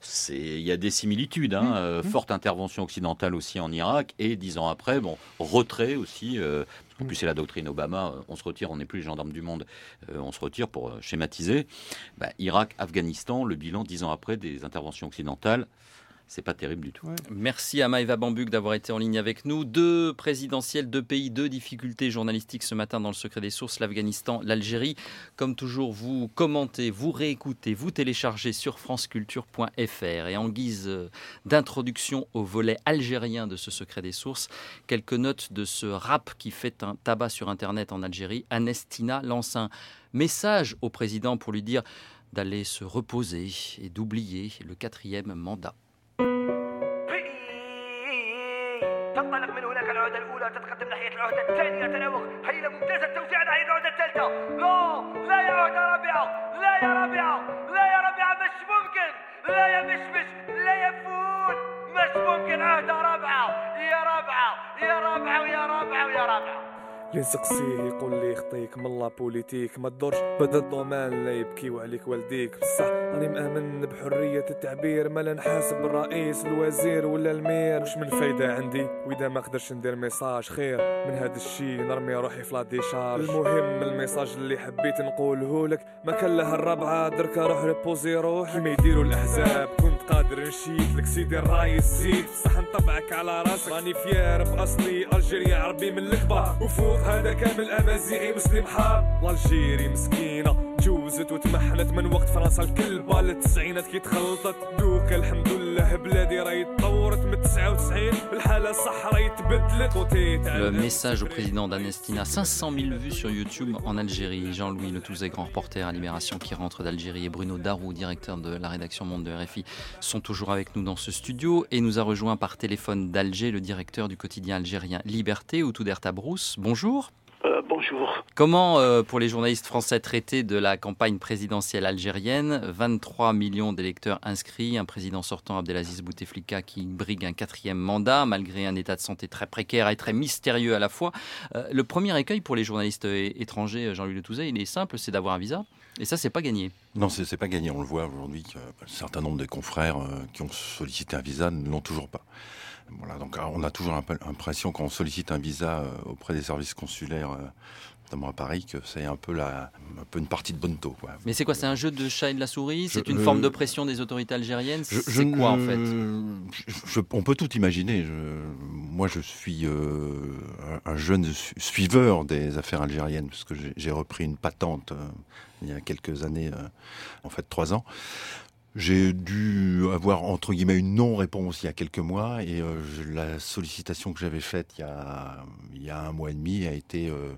il y a des similitudes. Hein, mmh, euh, mmh. Forte intervention occidentale aussi en Irak, et dix ans après, bon, retrait aussi. Euh, En plus, c'est la doctrine Obama, on se retire, on n'est plus les gendarmes du monde, euh, on se retire pour schématiser. Bah, Irak, Afghanistan, le bilan dix ans après des interventions occidentales, c'est pas terrible du tout. Ouais. Merci à Maëva Bambuc d'avoir été en ligne avec nous. Deux présidentielles, deux pays, deux difficultés journalistiques ce matin dans le secret des sources, l'Afghanistan, l'Algérie. Comme toujours, vous commentez, vous réécoutez, vous téléchargez sur franceculture point f r. Et en guise d'introduction au volet algérien de ce secret des sources, quelques notes de ce rap qui fait un tabac sur Internet en Algérie. Anestina lance un message au président pour lui dire d'aller se reposer et d'oublier le quatrième mandat. تنطلق من هناك العهدة الأولى وتتقدم ناحية العهدة الثانية. تناوغ هيلة ممتازة التوزيع ناحية العهدة الثالثة. لا لا يا عهدة رابعة، لا يا رابعة، لا يا رابعة، مش ممكن، لا يا مشمش، لا يا فول، مش ممكن عهدة رابعة، يا رابعة يا رابعة ويا رابعة ويا رابعة. اللي نسقسيه يقول لي خطيك من لا بوليتيك ما تدورش بدا الضمان لا يبكيو عليك والديك بصح راني مآمن بحرية التعبير ما لا نحاسب الرئيس الوزير ولا المير مش من فايدة عندي واذا ما قدرش ندير ميساج خير من هذا الشيء نرمي روحي في لا ديشارج. المهم الميساج اللي حبيت نقوله لك ما كان له الربعة درك روح ريبوزي روح كيما يديروا الاحزاب كنت قادر نشيت لك سيدي الراي زيد بصح نطبعك على راسك راني فيار باصلي الجيري عربي من الكبار وفوق هذا كامل امازيغي مسلم حار. والجيري مسكينه جوزت وتمحنت من وقت فرنسا الكلبه للتسعينات كي تخلطت دوك الحمد لله بلادي راهي تطورت من تسعة وتسعين الحاله صح راهي تبدلت. Le message au président d'Anestina, cinq cent mille vues sur YouTube en Algérie. Jean-Louis Letouzet, grand reporter à Libération qui rentre d'Algérie, et Bruno Darou, directeur de la rédaction Monde de R F I, sont toujours avec nous dans ce studio. Et nous a rejoint par téléphone d'Alger le directeur du quotidien algérien Liberté, Outouder Tabrousse. Bonjour. Euh, bonjour. Comment, euh, pour les journalistes français, traiter de la campagne présidentielle algérienne ? vingt-trois millions d'électeurs inscrits, un président sortant, Abdelaziz Bouteflika, qui brigue un quatrième mandat, malgré un état de santé très précaire et très mystérieux à la fois. Euh, le premier écueil pour les journalistes étrangers, Jean-Louis Letouzet, il est simple, c'est d'avoir un visa. Et ça, c'est pas gagné. Non, c'est, c'est pas gagné. On le voit aujourd'hui qu'un certain nombre de confrères euh, qui ont sollicité un visa ne l'ont toujours pas. Voilà, donc on a toujours l'impression quand on sollicite un visa auprès des services consulaires, notamment à Paris, que c'est un peu, la, un peu une partie de bonneteau, quoi. Mais c'est quoi ? C'est un jeu de chat et de la souris ? C'est je, une euh, forme de pression des autorités algériennes ? je, C'est je, quoi en fait ? je, je, On peut tout imaginer. Je, moi, je suis euh, un jeune suiveur des affaires algériennes, parce que j'ai, j'ai repris une patente euh, il y a quelques années, euh, en fait trois ans. J'ai dû avoir, entre guillemets, une non-réponse il y a quelques mois et euh, je, la sollicitation que j'avais faite il y a, il y a un mois et demi a été, euh,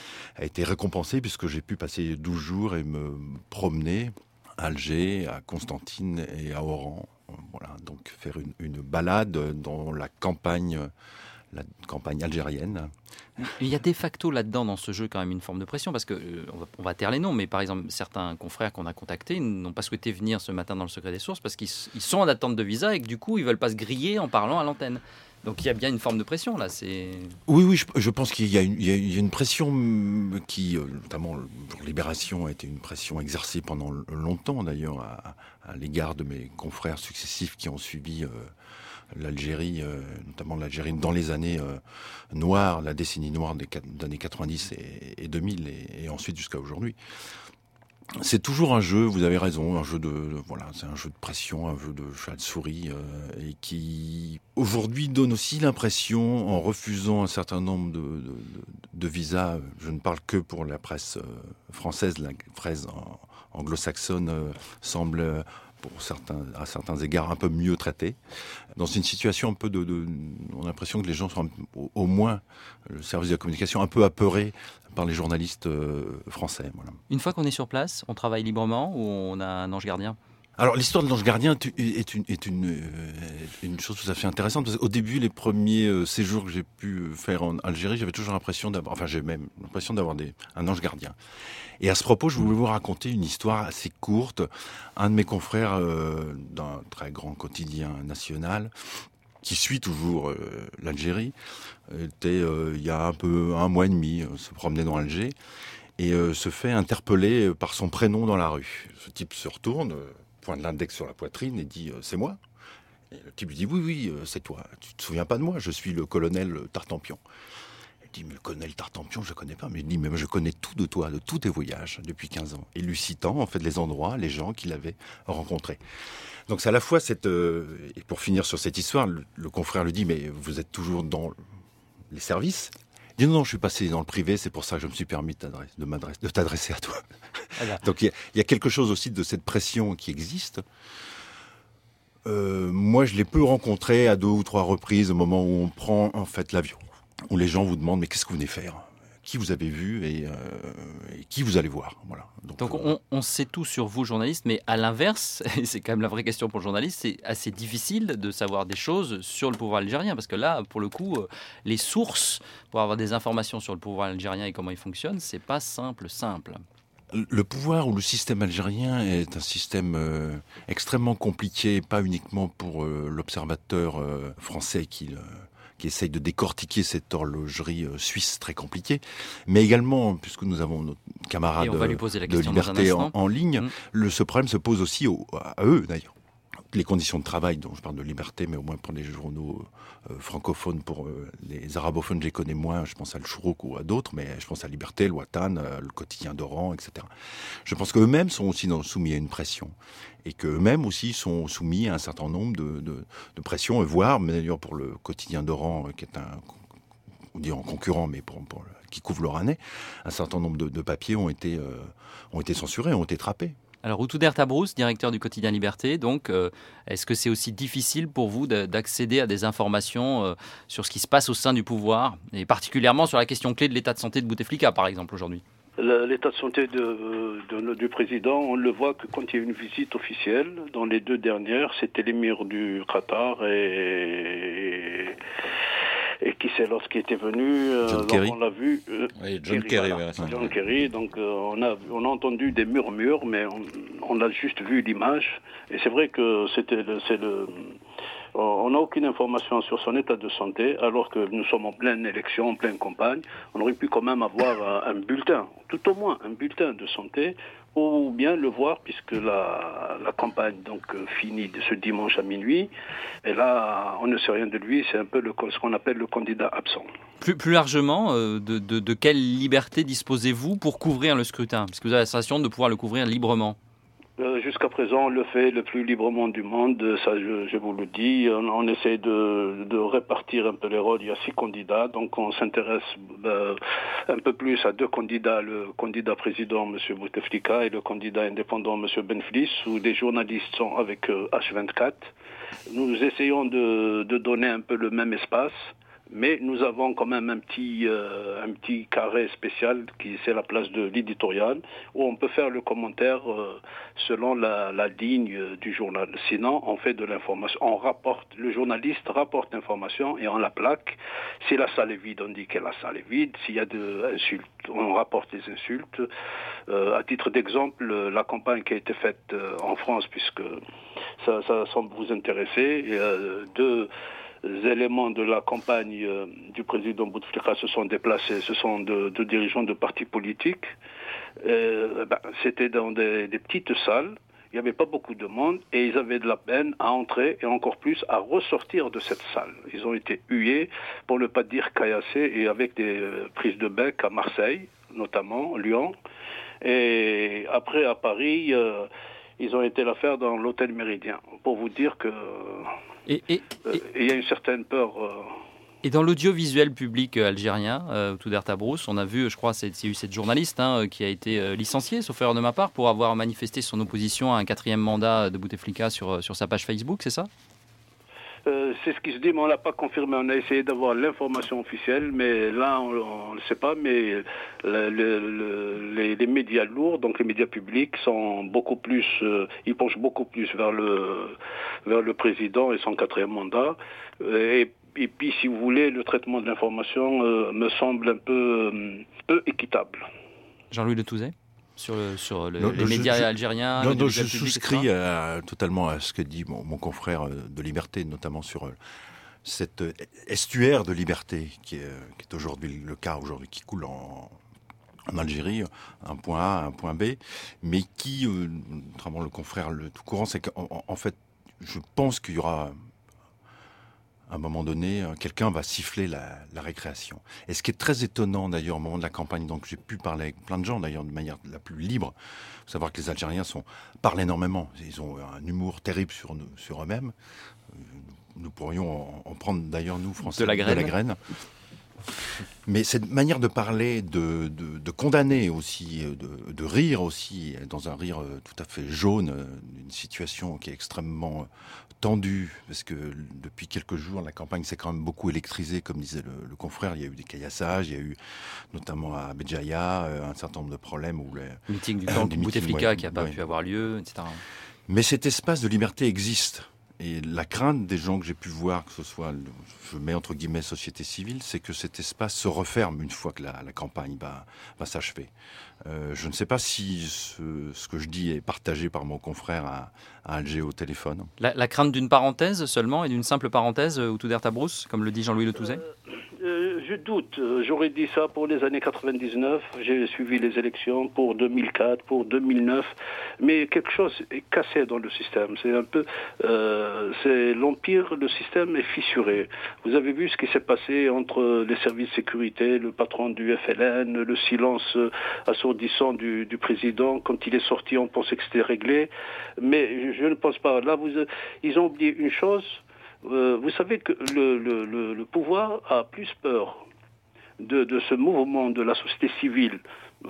a été récompensée puisque j'ai pu passer douze jours et me promener à Alger, à Constantine et à Oran. Voilà, donc faire une, une balade dans la campagne, la campagne algérienne. Il y a de facto là-dedans, dans ce jeu, quand même une forme de pression, parce qu'on euh, va, on va taire les noms, mais par exemple, certains confrères qu'on a contactés n'ont pas souhaité venir ce matin dans le secret des sources parce qu'ils ils sont en attente de visa et que du coup, ils ne veulent pas se griller en parlant à l'antenne. Donc il y a bien une forme de pression là. C'est... Oui, oui, je, je pense qu'il y a, une, il y a, il y a une pression qui, notamment pour Libération, a été une pression exercée pendant longtemps d'ailleurs à, à l'égard de mes confrères successifs qui ont suivi euh, l'Algérie, euh, notamment l'Algérie dans les années euh, noires, la décennie noire des années quatre-vingt-dix et, et deux mille, et, et ensuite jusqu'à aujourd'hui. C'est toujours un jeu, vous avez raison, un jeu de, de voilà, c'est un jeu de pression, un jeu de chat de souris, euh, et qui aujourd'hui donne aussi l'impression, en refusant un certain nombre de, de, de, de visas, je ne parle que pour la presse euh, française, la presse anglo-saxonne euh, semble euh, pour certains, à certains égards un peu mieux traités, dans une situation un peu de, de on a l'impression que les gens sont au, au moins, le service de la communication, un peu apeurés par les journalistes euh, français. Voilà. Une fois qu'on est sur place, on travaille librement ou on a un ange gardien ? Alors l'histoire de l'ange gardien est une, est une, une chose tout à fait intéressante, parce qu'au début, les premiers séjours que j'ai pu faire en Algérie, j'avais toujours l'impression d'avoir, enfin j'ai même l'impression d'avoir des, un ange gardien. Et à ce propos, je voulais vous raconter une histoire assez courte. Un de mes confrères euh, d'un très grand quotidien national, qui suit toujours euh, l'Algérie, était euh, il y a un peu un mois et demi, euh, se promenait dans Alger, et euh, se fait interpeller par son prénom dans la rue. Ce type se retourne, euh, pointe l'index sur la poitrine et dit euh, « c'est moi ». Et le type lui dit « oui, oui, euh, c'est toi, tu te souviens pas de moi, je suis le colonel Tartampion ». Il dis, mais le colonel Tartampion, je ne connais pas. Mais je dis, mais je connais tout de toi, de tous tes voyages depuis quinze ans. Et lui citant, en fait, les endroits, les gens qu'il avait rencontrés. Donc c'est à la fois cette... Euh, et pour finir sur cette histoire, le, le confrère lui dit, mais vous êtes toujours dans les services ? Il dit, non, non, je suis passé dans le privé, c'est pour ça que je me suis permis de, de, m'adresser, de t'adresser à toi. Voilà. Donc il y, y a quelque chose aussi de cette pression qui existe. Euh, moi, je l'ai peu rencontré à deux ou trois reprises au moment où on prend en fait l'avion, où les gens vous demandent, mais qu'est-ce que vous venez faire ? Qui vous avez vu et, euh, et qui vous allez voir. Voilà. Donc, Donc on, on sait tout sur vous, journaliste, mais à l'inverse, et c'est quand même la vraie question pour le journaliste, c'est assez difficile de savoir des choses sur le pouvoir algérien, parce que là, pour le coup, les sources pour avoir des informations sur le pouvoir algérien et comment il fonctionne, c'est pas simple, simple. Le pouvoir ou le système algérien est un système euh, extrêmement compliqué, pas uniquement pour euh, l'observateur euh, français qui... Euh, qui essaye de décortiquer cette horlogerie euh, suisse très compliquée, mais également, puisque nous avons notre camarade de Liberté en, en ligne, mmh. le, ce problème se pose aussi au, à eux d'ailleurs. Les conditions de travail, dont je parle de Liberté, mais au moins pour les journaux euh, francophones, pour euh, les arabophones, je les connais moins, je pense à Le Chourouk ou à d'autres, mais je pense à Liberté, Le Watan, euh, le quotidien d'Oran, et cetera. Je pense qu'eux-mêmes sont aussi dans, soumis à une pression, et qu'eux-mêmes aussi sont soumis à un certain nombre de, de, de pressions, voire, mais d'ailleurs pour le quotidien d'Oran, qui est un, on dit en concurrent, mais pour, pour, qui couvre l'Oranais, un certain nombre de, de papiers ont été, euh, ont été censurés, ont été trappés. Alors, Outouder Tabrousse, directeur du quotidien Liberté, donc, euh, est-ce que c'est aussi difficile pour vous de, d'accéder à des informations euh, sur ce qui se passe au sein du pouvoir, et particulièrement sur la question clé de l'état de santé de Bouteflika, par exemple, aujourd'hui ? L'état de santé de, de, du président, on le voit que quand il y a une visite officielle, dans les deux dernières, c'était l'émir du Qatar et... Et qui c'est lorsqu'il était venu, euh, John Kerry. On l'a vu. Euh, oui, John Kerry. Voilà, Ouais, John Kerry. Donc euh, on a on a entendu des murmures, mais on, on a juste vu l'image. Et c'est vrai que c'était le, c'est le. On n'a aucune information sur son état de santé, alors que nous sommes en pleine élection, en pleine campagne. On aurait pu quand même avoir un, un bulletin, tout au moins un bulletin de santé, ou bien le voir, puisque la, la campagne donc finit ce dimanche à minuit. Et là, on ne sait rien de lui. C'est un peu le, ce qu'on appelle le candidat absent. Plus, plus largement, euh, de, de, de quelle liberté disposez-vous pour couvrir le scrutin ? Parce que vous avez la sensation de pouvoir le couvrir librement. Euh, jusqu'à présent, on le fait le plus librement du monde, ça je, je vous le dis. On, on essaie de, de répartir un peu les rôles. Il y a six candidats, donc on s'intéresse euh, un peu plus à deux candidats, le candidat président, M. Bouteflika, et le candidat indépendant, M. Benflis, où des journalistes sont avec euh, H vingt-quatre. Nous essayons de, de donner un peu le même espace. Mais nous avons quand même un petit, euh, un petit carré spécial qui c'est la place de l'éditorial où on peut faire le commentaire euh, selon la, la ligne du journal. Sinon, on fait de l'information, on rapporte, le journaliste rapporte l'information et on la plaque. Si la salle est vide, on dit que la salle est vide. S'il y a des insultes, on rapporte les insultes. Euh, à titre d'exemple, la campagne qui a été faite euh, en France, puisque ça, ça semble vous intéresser, euh, de éléments de la campagne euh, du président Bouteflika se sont déplacés, ce sont de, de dirigeants de partis politiques. Euh, ben, c'était dans des, des petites salles, il n'y avait pas beaucoup de monde et ils avaient de la peine à entrer et encore plus à ressortir de cette salle. Ils ont été hués, pour ne pas dire caillassés, et avec des euh, prises de bec à Marseille, notamment, Lyon. Et après à Paris, euh, ils ont été la faire dans l'hôtel Méridien. Pour vous dire que... Et, et, euh, il y a une certaine peur. Euh... Et dans l'audiovisuel public algérien, euh, Outouder Tabrousse, on a vu, je crois, c'est, c'est eu cette journaliste hein, qui a été euh, licenciée, sauf erreur de ma part, pour avoir manifesté son opposition à un quatrième mandat de Bouteflika sur, sur sa page Facebook, c'est ça ? Euh, c'est ce qui se dit, mais on ne l'a pas confirmé. On a essayé d'avoir l'information officielle, mais là, on ne sait pas. Mais le, le, le, les, les médias lourds, donc les médias publics, sont beaucoup plus, euh, ils penchent beaucoup plus vers le, vers le président et son quatrième mandat. Et, et puis, si vous voulez, le traitement de l'information euh, me semble un peu, euh, peu équitable. Jean-Louis Letouzet ? Sur, le, sur le, non, les non, médias je, algériens. Non, non, je souscris à, totalement à ce que dit mon, mon confrère de Liberté, notamment sur euh, cet euh, estuaire de liberté qui est, qui est aujourd'hui le cas, aujourd'hui, qui coule en, en Algérie, un point A, un point B, mais qui, euh, notamment le confrère le tout courant, c'est qu'en en fait, je pense qu'il y aura à un moment donné, quelqu'un va siffler la, la récréation. Et ce qui est très étonnant d'ailleurs au moment de la campagne, donc j'ai pu parler avec plein de gens d'ailleurs de manière la plus libre, faut savoir que les Algériens sont, parlent énormément, ils ont un humour terrible sur, sur eux-mêmes. Nous pourrions en, en prendre d'ailleurs nous, Français, de la graine. De la graine. Mais cette manière de parler, de, de, de condamner aussi, de, de rire aussi, dans un rire tout à fait jaune, d'une situation qui est extrêmement tendue, parce que depuis quelques jours, la campagne s'est quand même beaucoup électrisée, comme disait le, le confrère. Il y a eu des caillassages, il y a eu notamment à Béjaïa un certain nombre de problèmes. Où les, meeting du camp de Bouteflika ouais, qui n'a pas ouais. pu avoir lieu, et cetera. Mais cet espace de liberté existe. Et la crainte des gens que j'ai pu voir, que ce soit, je mets entre guillemets société civile, c'est que cet espace se referme une fois que la, la campagne va, va s'achever. Euh, je ne sais pas si ce, ce que je dis est partagé par mon confrère à, à Alger au téléphone. La, la crainte d'une parenthèse seulement et d'une simple parenthèse, Outuder Tabrousse, comme le dit Jean-Louis Letouzet euh, euh, Je doute. J'aurais dit ça pour les années quatre-vingt-dix-neuf. J'ai suivi les élections pour deux mille quatre, pour deux mille neuf. Mais quelque chose est cassé dans le système. C'est un peu... Euh, c'est l'empire, le système est fissuré. Vous avez vu ce qui s'est passé entre les services de sécurité, le patron du F L N, le silence assourdissant du, du président. Quand il est sorti, on pensait que c'était réglé. Mais je ne pense pas. Là, vous, ils ont oublié une chose. Euh, vous savez que le, le, le, le pouvoir a plus peur de, de ce mouvement de la société civile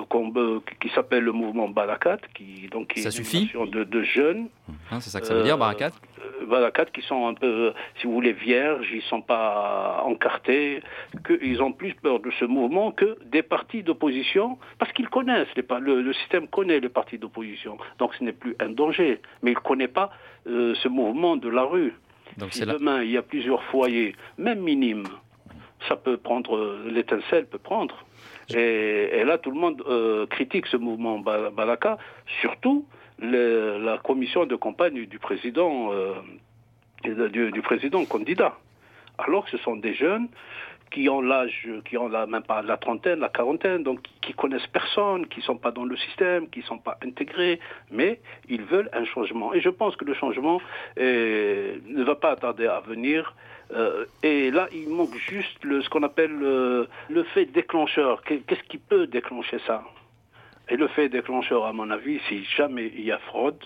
qui s'appelle le mouvement Barakat, qui donc qui ça est suffit une de, de jeunes. Hein, c'est ça que ça veut dire, Barakat. Euh, Barakat, qui sont un peu, si vous voulez, vierges, ils sont pas encartés, qu'ils ont plus peur de ce mouvement que des partis d'opposition, parce qu'ils connaissent les, le, le système connaît les partis d'opposition, donc ce n'est plus un danger, mais il ne connaît pas euh, ce mouvement de la rue. Donc si demain il y a plusieurs foyers, même minimes, ça peut prendre, l'étincelle peut prendre. Et, et là, tout le monde euh, critique ce mouvement Balaka, surtout le, la commission de campagne du président, euh, du, du président candidat. Alors que ce sont des jeunes qui ont l'âge, qui ont la, même pas la trentaine, la quarantaine, donc qui connaissent personne, qui sont pas dans le système, qui sont pas intégrés, mais ils veulent un changement. Et je pense que le changement est, ne va pas tarder à venir. Euh, et là, il manque juste le, ce qu'on appelle le, le fait déclencheur. Qu'est-ce qui peut déclencher ça? Et le fait déclencheur, à mon avis, si jamais il y a fraude,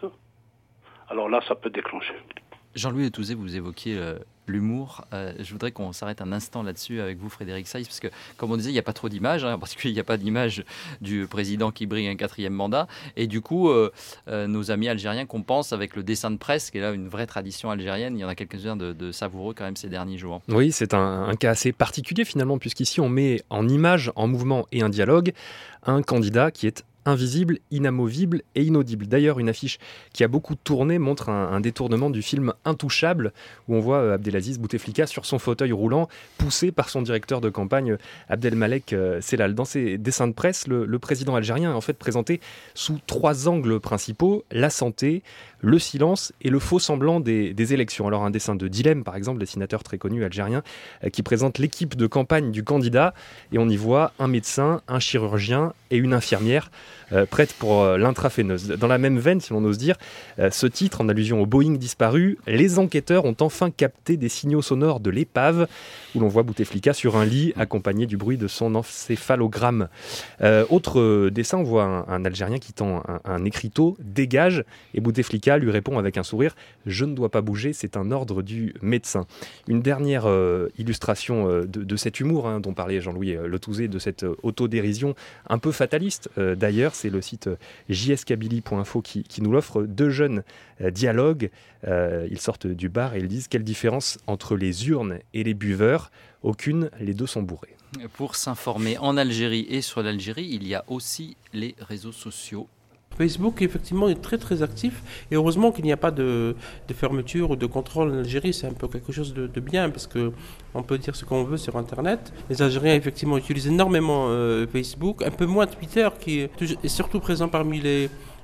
alors là, ça peut déclencher. Jean-Louis Letouzet, vous évoquiez euh, l'humour. Euh, je voudrais qu'on s'arrête un instant là-dessus avec vous, Frédéric Saïs, parce que, comme on disait, il n'y a pas trop d'images, hein, parce qu'il n'y a pas d'image du président qui brille un quatrième mandat. Et du coup, euh, euh, nos amis algériens compensent avec le dessin de presse, qui est là une vraie tradition algérienne. Il y en a quelques-uns de, de savoureux quand même ces derniers jours. Oui, c'est un, un cas assez particulier finalement, puisqu'ici on met en image, en mouvement et un dialogue un candidat qui est invisible, inamovible et inaudible. D'ailleurs, une affiche qui a beaucoup tourné montre un, un détournement du film Intouchable, où on voit Abdelaziz Bouteflika sur son fauteuil roulant, poussé par son directeur de campagne Abdelmalek Sellal. Dans ses dessins de presse, le, le président algérien est en fait présenté sous trois angles principaux: la santé, le silence et le faux semblant des, des élections. Alors un dessin de Dilem, par exemple, dessinateur très connu algérien, euh, qui présente l'équipe de campagne du candidat, et on y voit un médecin, un chirurgien et une infirmière euh, prête pour euh, l'intraveineuse. Dans la même veine, si l'on ose dire, euh, ce titre, en allusion au Boeing disparu, les enquêteurs ont enfin capté des signaux sonores de l'épave, où l'on voit Bouteflika sur un lit, accompagné du bruit de son encéphalogramme. Euh, autre euh, dessin, on voit un, un Algérien qui tend un, un écriteau, dégage, et Bouteflika lui répond avec un sourire: je ne dois pas bouger, c'est un ordre du médecin. Une dernière euh, illustration euh, de, de cet humour hein, dont parlait Jean-Louis Letouzet, de cette euh, autodérision un peu fataliste. Euh, d'ailleurs, c'est le site euh, j s kabylie point info qui, qui nous l'offre. Deux jeunes euh, dialoguent, euh, ils sortent du bar et ils disent: quelle différence entre les urnes et les buveurs? Aucune, les deux sont bourrés. Pour s'informer en Algérie et sur l'Algérie, il y a aussi les réseaux sociaux. Facebook, effectivement, est très très actif, et heureusement qu'il n'y a pas de, de fermeture ou de contrôle en Algérie. C'est un peu quelque chose de, de bien, parce qu'on peut dire ce qu'on veut sur Internet. Les Algériens, effectivement, utilisent énormément euh, Facebook, un peu moins Twitter, qui est, est surtout présent parmi les,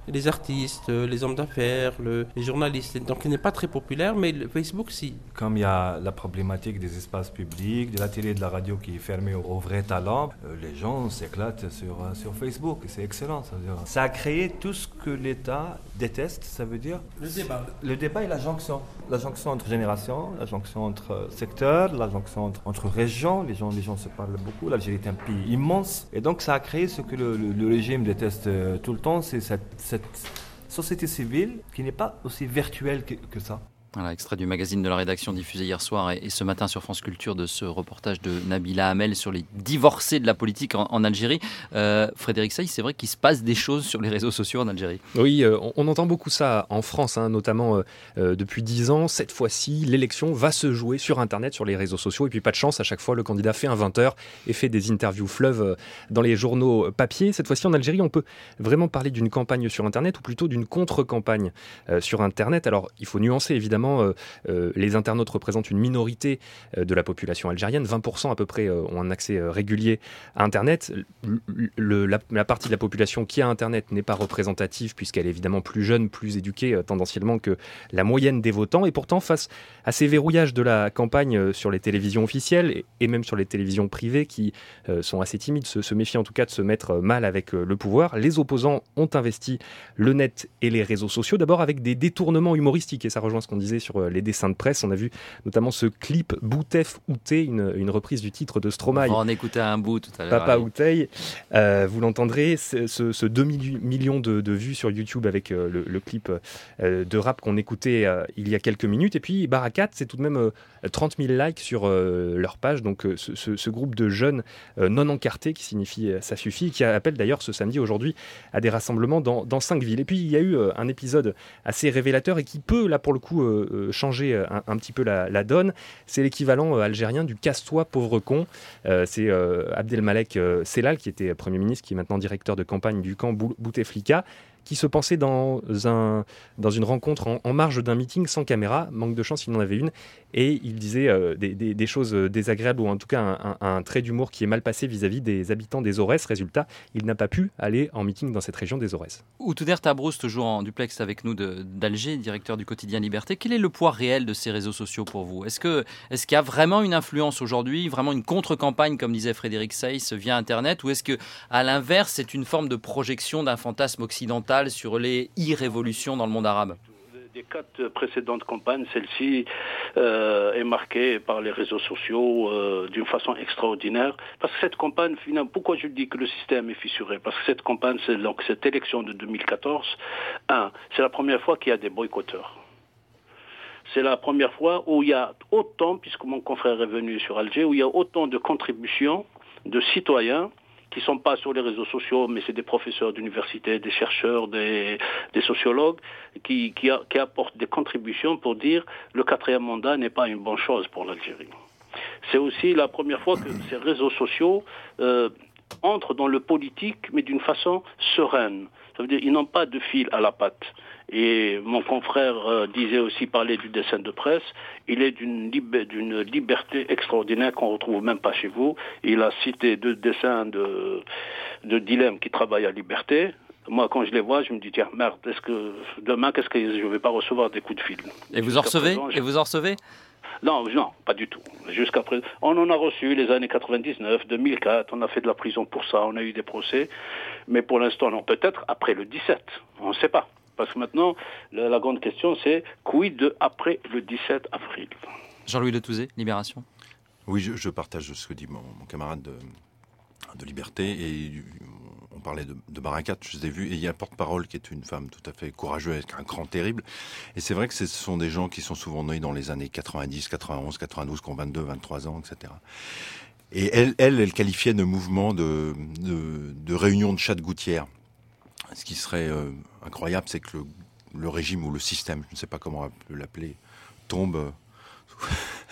les artistes, les hommes d'affaires, le, les journalistes. Donc il n'est pas très populaire, mais le Facebook, si. Comme il y a la problématique des espaces publics, de la télé et de la radio qui est fermée aux, aux vrais talents, euh, les gens s'éclatent sur, euh, sur Facebook. C'est excellent. Ça veut dire. Ça a créé tout ce que l'État déteste, ça veut dire... Le débat. Le débat et la jonction. La jonction entre générations, la jonction entre secteurs, la jonction entre, entre régions. Les gens, les gens se parlent beaucoup. L'Algérie est un pays immense. Et donc ça a créé ce que le, le, le régime déteste euh, tout le temps, c'est cette, cette société civile qui n'est pas aussi virtuelle que, que ça. Voilà, extrait du magazine de la rédaction diffusé hier soir et, et ce matin sur France Culture de ce reportage de Nabila Hamel sur les divorcés de la politique en, en Algérie. Euh, Frédéric Sey, c'est vrai qu'il se passe des choses sur les réseaux sociaux en Algérie. Oui, euh, on, on entend beaucoup ça en France, hein, notamment euh, depuis dix ans. Cette fois-ci, l'élection va se jouer sur Internet, sur les réseaux sociaux. Et puis pas de chance, à chaque fois, le candidat fait un vingt heures et fait des interviews fleuves dans les journaux papier. Cette fois-ci, en Algérie, on peut vraiment parler d'une campagne sur Internet ou plutôt d'une contre-campagne euh, sur Internet. Alors, il faut nuancer, évidemment. Euh, euh, les internautes représentent une minorité euh, de la population algérienne. vingt pour cent à peu près euh, ont un accès euh, régulier à Internet. Le, le, la, la partie de la population qui a Internet n'est pas représentative puisqu'elle est évidemment plus jeune, plus éduquée euh, tendanciellement que la moyenne des votants. Et pourtant, face à ces verrouillages de la campagne euh, sur les télévisions officielles et, et même sur les télévisions privées qui euh, sont assez timides, se, se méfient en tout cas de se mettre euh, mal avec euh, le pouvoir, les opposants ont investi le net et les réseaux sociaux, d'abord avec des détournements humoristiques. Et ça rejoint ce qu'on disait sur les dessins de presse. On a vu notamment ce clip Boutef Outé, une, une reprise du titre de Stromae. On écoutait un bout tout à l'heure. Papa Outé, euh, vous l'entendrez, ce, ce deux millions de, de vues sur YouTube avec euh, le, le clip euh, de rap qu'on écoutait euh, il y a quelques minutes. Et puis Barakat, c'est tout de même euh, trente mille likes sur euh, leur page. Donc euh, ce, ce, ce groupe de jeunes euh, non encartés, qui signifie euh, ça suffit, qui appelle d'ailleurs ce samedi aujourd'hui à des rassemblements dans, dans cinq villes. Et puis il y a eu euh, un épisode assez révélateur et qui peut là pour le coup euh, changer un, un petit peu la, la donne. C'est l'équivalent euh, algérien du casse-toi pauvre con. Euh, c'est euh, Abdelmalek euh, Sellal, qui était Premier ministre, qui est maintenant directeur de campagne du camp Bouteflika, qui se pensait dans, un, dans une rencontre en, en marge d'un meeting sans caméra. Manque de chance, il en avait une. Et il disait euh, des, des, des choses désagréables, ou en tout cas un, un, un trait d'humour qui est mal passé vis-à-vis des habitants des Aurès. Résultat, il n'a pas pu aller en meeting dans cette région des Aurès. Outouder Tabrousse, toujours en duplex avec nous de, d'Alger, directeur du quotidien Liberté. Quel est le poids réel de ces réseaux sociaux pour vous ? Est-ce que, est-ce qu'il y a vraiment une influence aujourd'hui, vraiment une contre-campagne, comme disait Frédéric Seyss, via Internet, ou est-ce que, à l'inverse, c'est une forme de projection d'un fantasme occidental sur les e-révolutions dans le monde arabe ? Des quatre précédentes campagnes, celle-ci euh, est marquée par les réseaux sociaux euh, d'une façon extraordinaire. Parce que cette campagne, finalement, pourquoi je dis que le système est fissuré ? Parce que cette campagne, c'est donc cette élection de deux mille quatorze, un, c'est la première fois qu'il y a des boycotteurs. C'est la première fois où il y a autant, puisque mon confrère est venu sur Alger, où il y a autant de contributions de citoyens qui ne sont pas sur les réseaux sociaux, mais c'est des professeurs d'université, des chercheurs, des, des sociologues, qui, qui, a, qui apportent des contributions pour dire que le quatrième mandat n'est pas une bonne chose pour l'Algérie. C'est aussi la première fois que ces réseaux sociaux euh, entrent dans le politique, mais d'une façon sereine. Ça veut dire qu'ils n'ont pas de fil à la patte. Et mon confrère euh, disait aussi, parler du dessin de presse, il est d'une, lib- d'une liberté extraordinaire qu'on ne retrouve même pas chez vous. Il a cité deux dessins de, de Dilemme qui travaillent à Liberté. Moi, quand je les vois, je me dis, tiens, merde, est-ce que demain, qu'est-ce que je ne vais pas recevoir des coups de fil ? Et vous en recevez présent, je... Et vous en recevez ? Non, non, pas du tout. Jusqu'à présent, on en a reçu les années quatre-vingt-dix-neuf, deux mille quatre, on a fait de la prison pour ça, on a eu des procès, mais pour l'instant, non. Peut-être après le dix-sept, on ne sait pas. Parce que maintenant, la, la grande question, c'est quid de après le dix-sept avril ? Jean-Louis Letouzé, Libération. Oui, je, je partage ce que dit mon, mon camarade de, de Liberté. Et on parlait de, de Barakat, je les ai vus. Et il y a un porte-parole qui est une femme tout à fait courageuse, avec un cran terrible. Et c'est vrai que ce sont des gens qui sont souvent nés dans les années quatre-vingt-dix, quatre-vingt-onze, quatre-vingt-douze, qui ont vingt-deux, vingt-trois ans, et cetera. Et elle, elle, elle qualifiait le mouvement de, de, de réunion de chat de gouttière. Ce qui serait euh, incroyable, c'est que le, le régime ou le système, je ne sais pas comment on peut l'appeler, tombe, euh,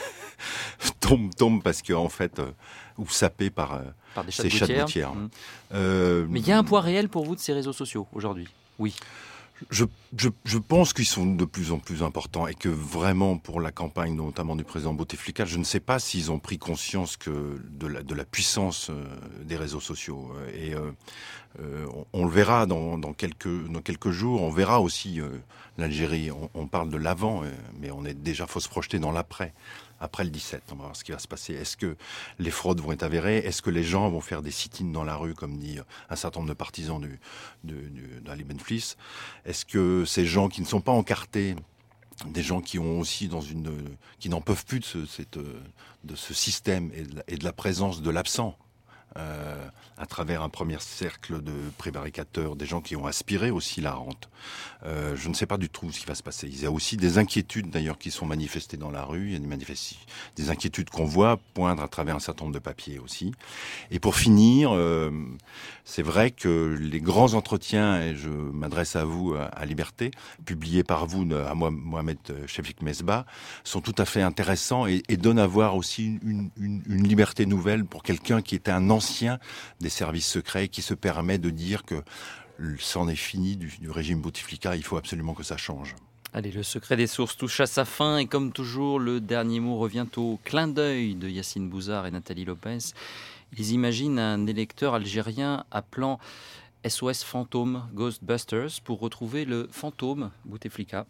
tombe, tombe parce qu'en fait, euh, ou sapé par, euh, par des ces chats de gouttière. Mmh. Euh, Mais il y a un poids réel pour vous de ces réseaux sociaux aujourd'hui ? Oui. Je, je, je pense qu'ils sont de plus en plus importants et que vraiment pour la campagne, notamment du président Bouteflika, je ne sais pas s'ils ont pris conscience que de la, de la puissance euh, des réseaux sociaux. Et euh, euh, on, on le verra dans, dans, quelques, dans quelques jours, on verra aussi euh, l'Algérie. On, on parle de l'avant, euh, mais on est déjà, faut se projeter dans l'après. Après le dix-sept, on va voir ce qui va se passer. Est-ce que les fraudes vont être avérées? Est-ce que les gens vont faire des sit-ins dans la rue, comme dit un certain nombre de partisans du, du, du, d'Ali Benflis? Est-ce que ces gens qui ne sont pas encartés, des gens qui ont aussi dans une, qui n'en peuvent plus de ce, cette, de ce système et de, la, et de la présence de l'absent, euh, à travers un premier cercle de prévaricateurs, des gens qui ont aspiré aussi la rente. Euh, je ne sais pas du tout ce qui va se passer. Il y a aussi des inquiétudes d'ailleurs qui sont manifestées dans la rue. Il y a des, manifesti- des inquiétudes qu'on voit poindre à travers un certain nombre de papiers aussi. Et pour finir, euh, c'est vrai que les grands entretiens, et je m'adresse à vous, à, à Liberté, publiés par vous, à Mohamed Chefik Mesbah, sont tout à fait intéressants et, et donnent à voir aussi une, une, une liberté nouvelle pour quelqu'un qui était un ancien des services secrets, qui se permet de dire que c'en est fini du, du régime Bouteflika, il faut absolument que ça change. Allez, le secret des sources touche à sa fin et comme toujours, le dernier mot revient au clin d'œil de Yacine Bouzard et Nathalie Lopez. Ils imaginent un électeur algérien appelant S O S Fantôme Ghostbusters pour retrouver le fantôme Bouteflika.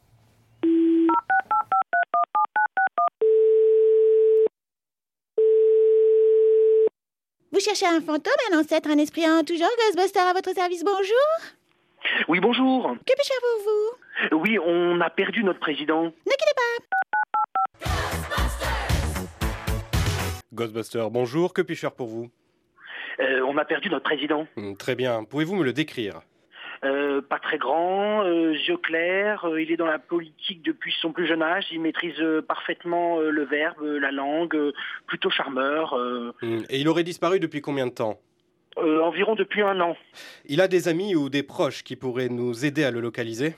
Vous cherchez un fantôme, un ancêtre, un esprit en tout genre, Ghostbuster à votre service, bonjour. Oui, bonjour. Que puis-je faire pour vous? Oui, on a perdu notre président. Ne quittez pas. Ghostbuster, bonjour, que puis-je faire pour vous? euh, On a perdu notre président. Mmh, très bien, pouvez-vous me le décrire? Euh, pas très grand, euh, yeux clairs, euh, il est dans la politique depuis son plus jeune âge, il maîtrise euh, parfaitement euh, le verbe, euh, la langue, euh, plutôt charmeur. Euh... Mmh. Et il aurait disparu depuis combien de temps? euh, Environ depuis un an. Il a des amis ou des proches qui pourraient nous aider à le localiser?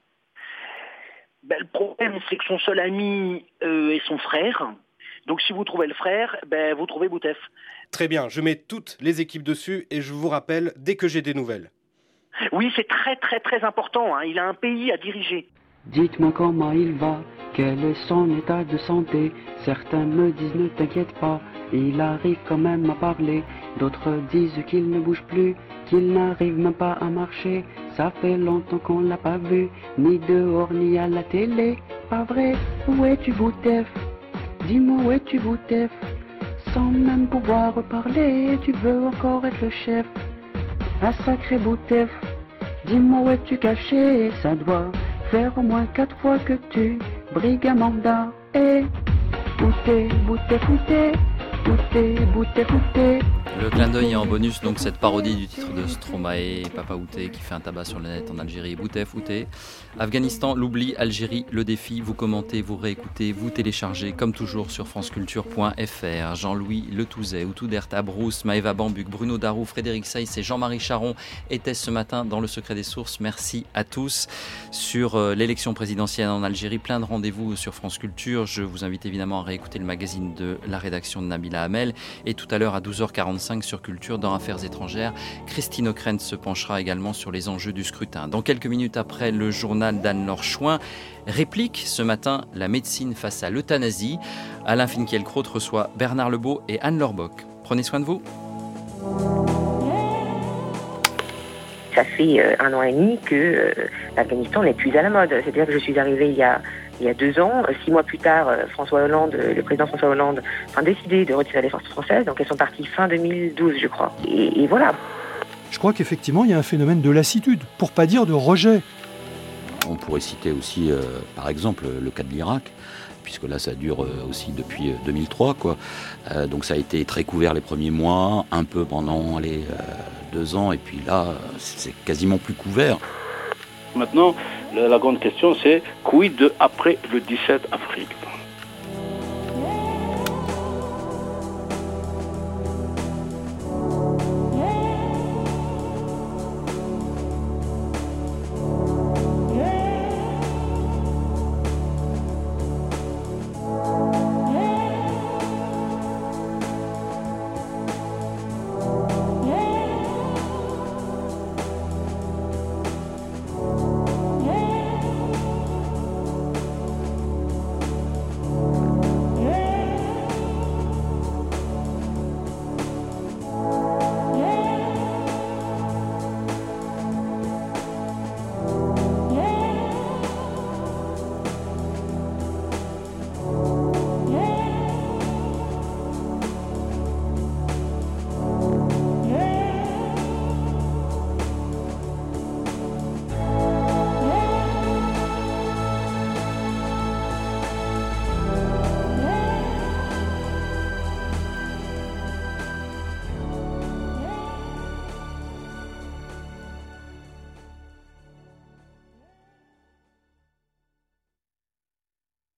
Ben, le problème, c'est que son seul ami euh, est son frère. Donc si vous trouvez le frère, ben, vous trouvez Boutef. Très bien, je mets toutes les équipes dessus et je vous rappelle dès que j'ai des nouvelles. Oui, c'est très très très important, hein. Il a un pays à diriger. Dites-moi comment il va, quel est son état de santé. Certains me disent ne t'inquiète pas, il arrive quand même à parler. D'autres disent qu'il ne bouge plus, qu'il n'arrive même pas à marcher. Ça fait longtemps qu'on l'a pas vu, ni dehors ni à la télé. Pas vrai, où es-tu Boutef? Dis-moi où es-tu Boutef? Sans même pouvoir parler, tu veux encore être le chef. Un sacré Boutef, dis-moi où es-tu caché? Ça doit faire au moins quatre fois que tu brigues un mandat. Et où t'es, Boutef, où t'es? Où t'es, Boutef, où t'es? Le clin d'œil est en bonus, donc cette parodie du titre de Stromae, Papa Outé, qui fait un tabac sur le net en Algérie, Boutef Outé. Afghanistan, l'oubli, Algérie, le défi, vous commentez, vous réécoutez, vous téléchargez, comme toujours sur franceculture point f r. Jean-Louis Letouzet, Outoudert Abrousse, Maëva Bambuc, Bruno Darou, Frédéric Saïs et Jean-Marie Charon étaient ce matin dans le secret des sources. Merci à tous. Sur euh, l'élection présidentielle en Algérie, plein de rendez-vous sur France Culture. Je vous invite évidemment à réécouter le magazine de la rédaction de Nabila Hamel. Et tout à l'heure à douze heures quarante-cinq sur Culture dans Affaires étrangères, Christine Ockrent se penchera également sur les enjeux du scrutin. Dans quelques minutes après le journal d'Anne-Laure Chouin, réplique ce matin la médecine face à l'euthanasie. Alain Finkielkraut reçoit Bernard Lebeau et Anne-Laure Bock. Prenez soin de vous. Ça fait euh, un an et demi que euh, l'Afghanistan n'est plus à la mode. C'est-à-dire que je suis arrivée il y a Il y a deux ans, six mois plus tard, François Hollande, le président François Hollande a décidé de retirer les forces françaises. Donc elles sont parties fin deux mille douze, je crois. Et, et voilà. Je crois qu'effectivement, il y a un phénomène de lassitude, pour pas dire de rejet. On pourrait citer aussi, euh, par exemple, le cas de l'Irak, puisque là, ça dure euh, aussi depuis deux mille trois, quoi. Euh, donc ça a été très couvert les premiers mois, un peu pendant les euh, deux ans, et puis là, c'est quasiment plus couvert. Maintenant, la, la grande question, c'est quid de après le dix-sept Afrique?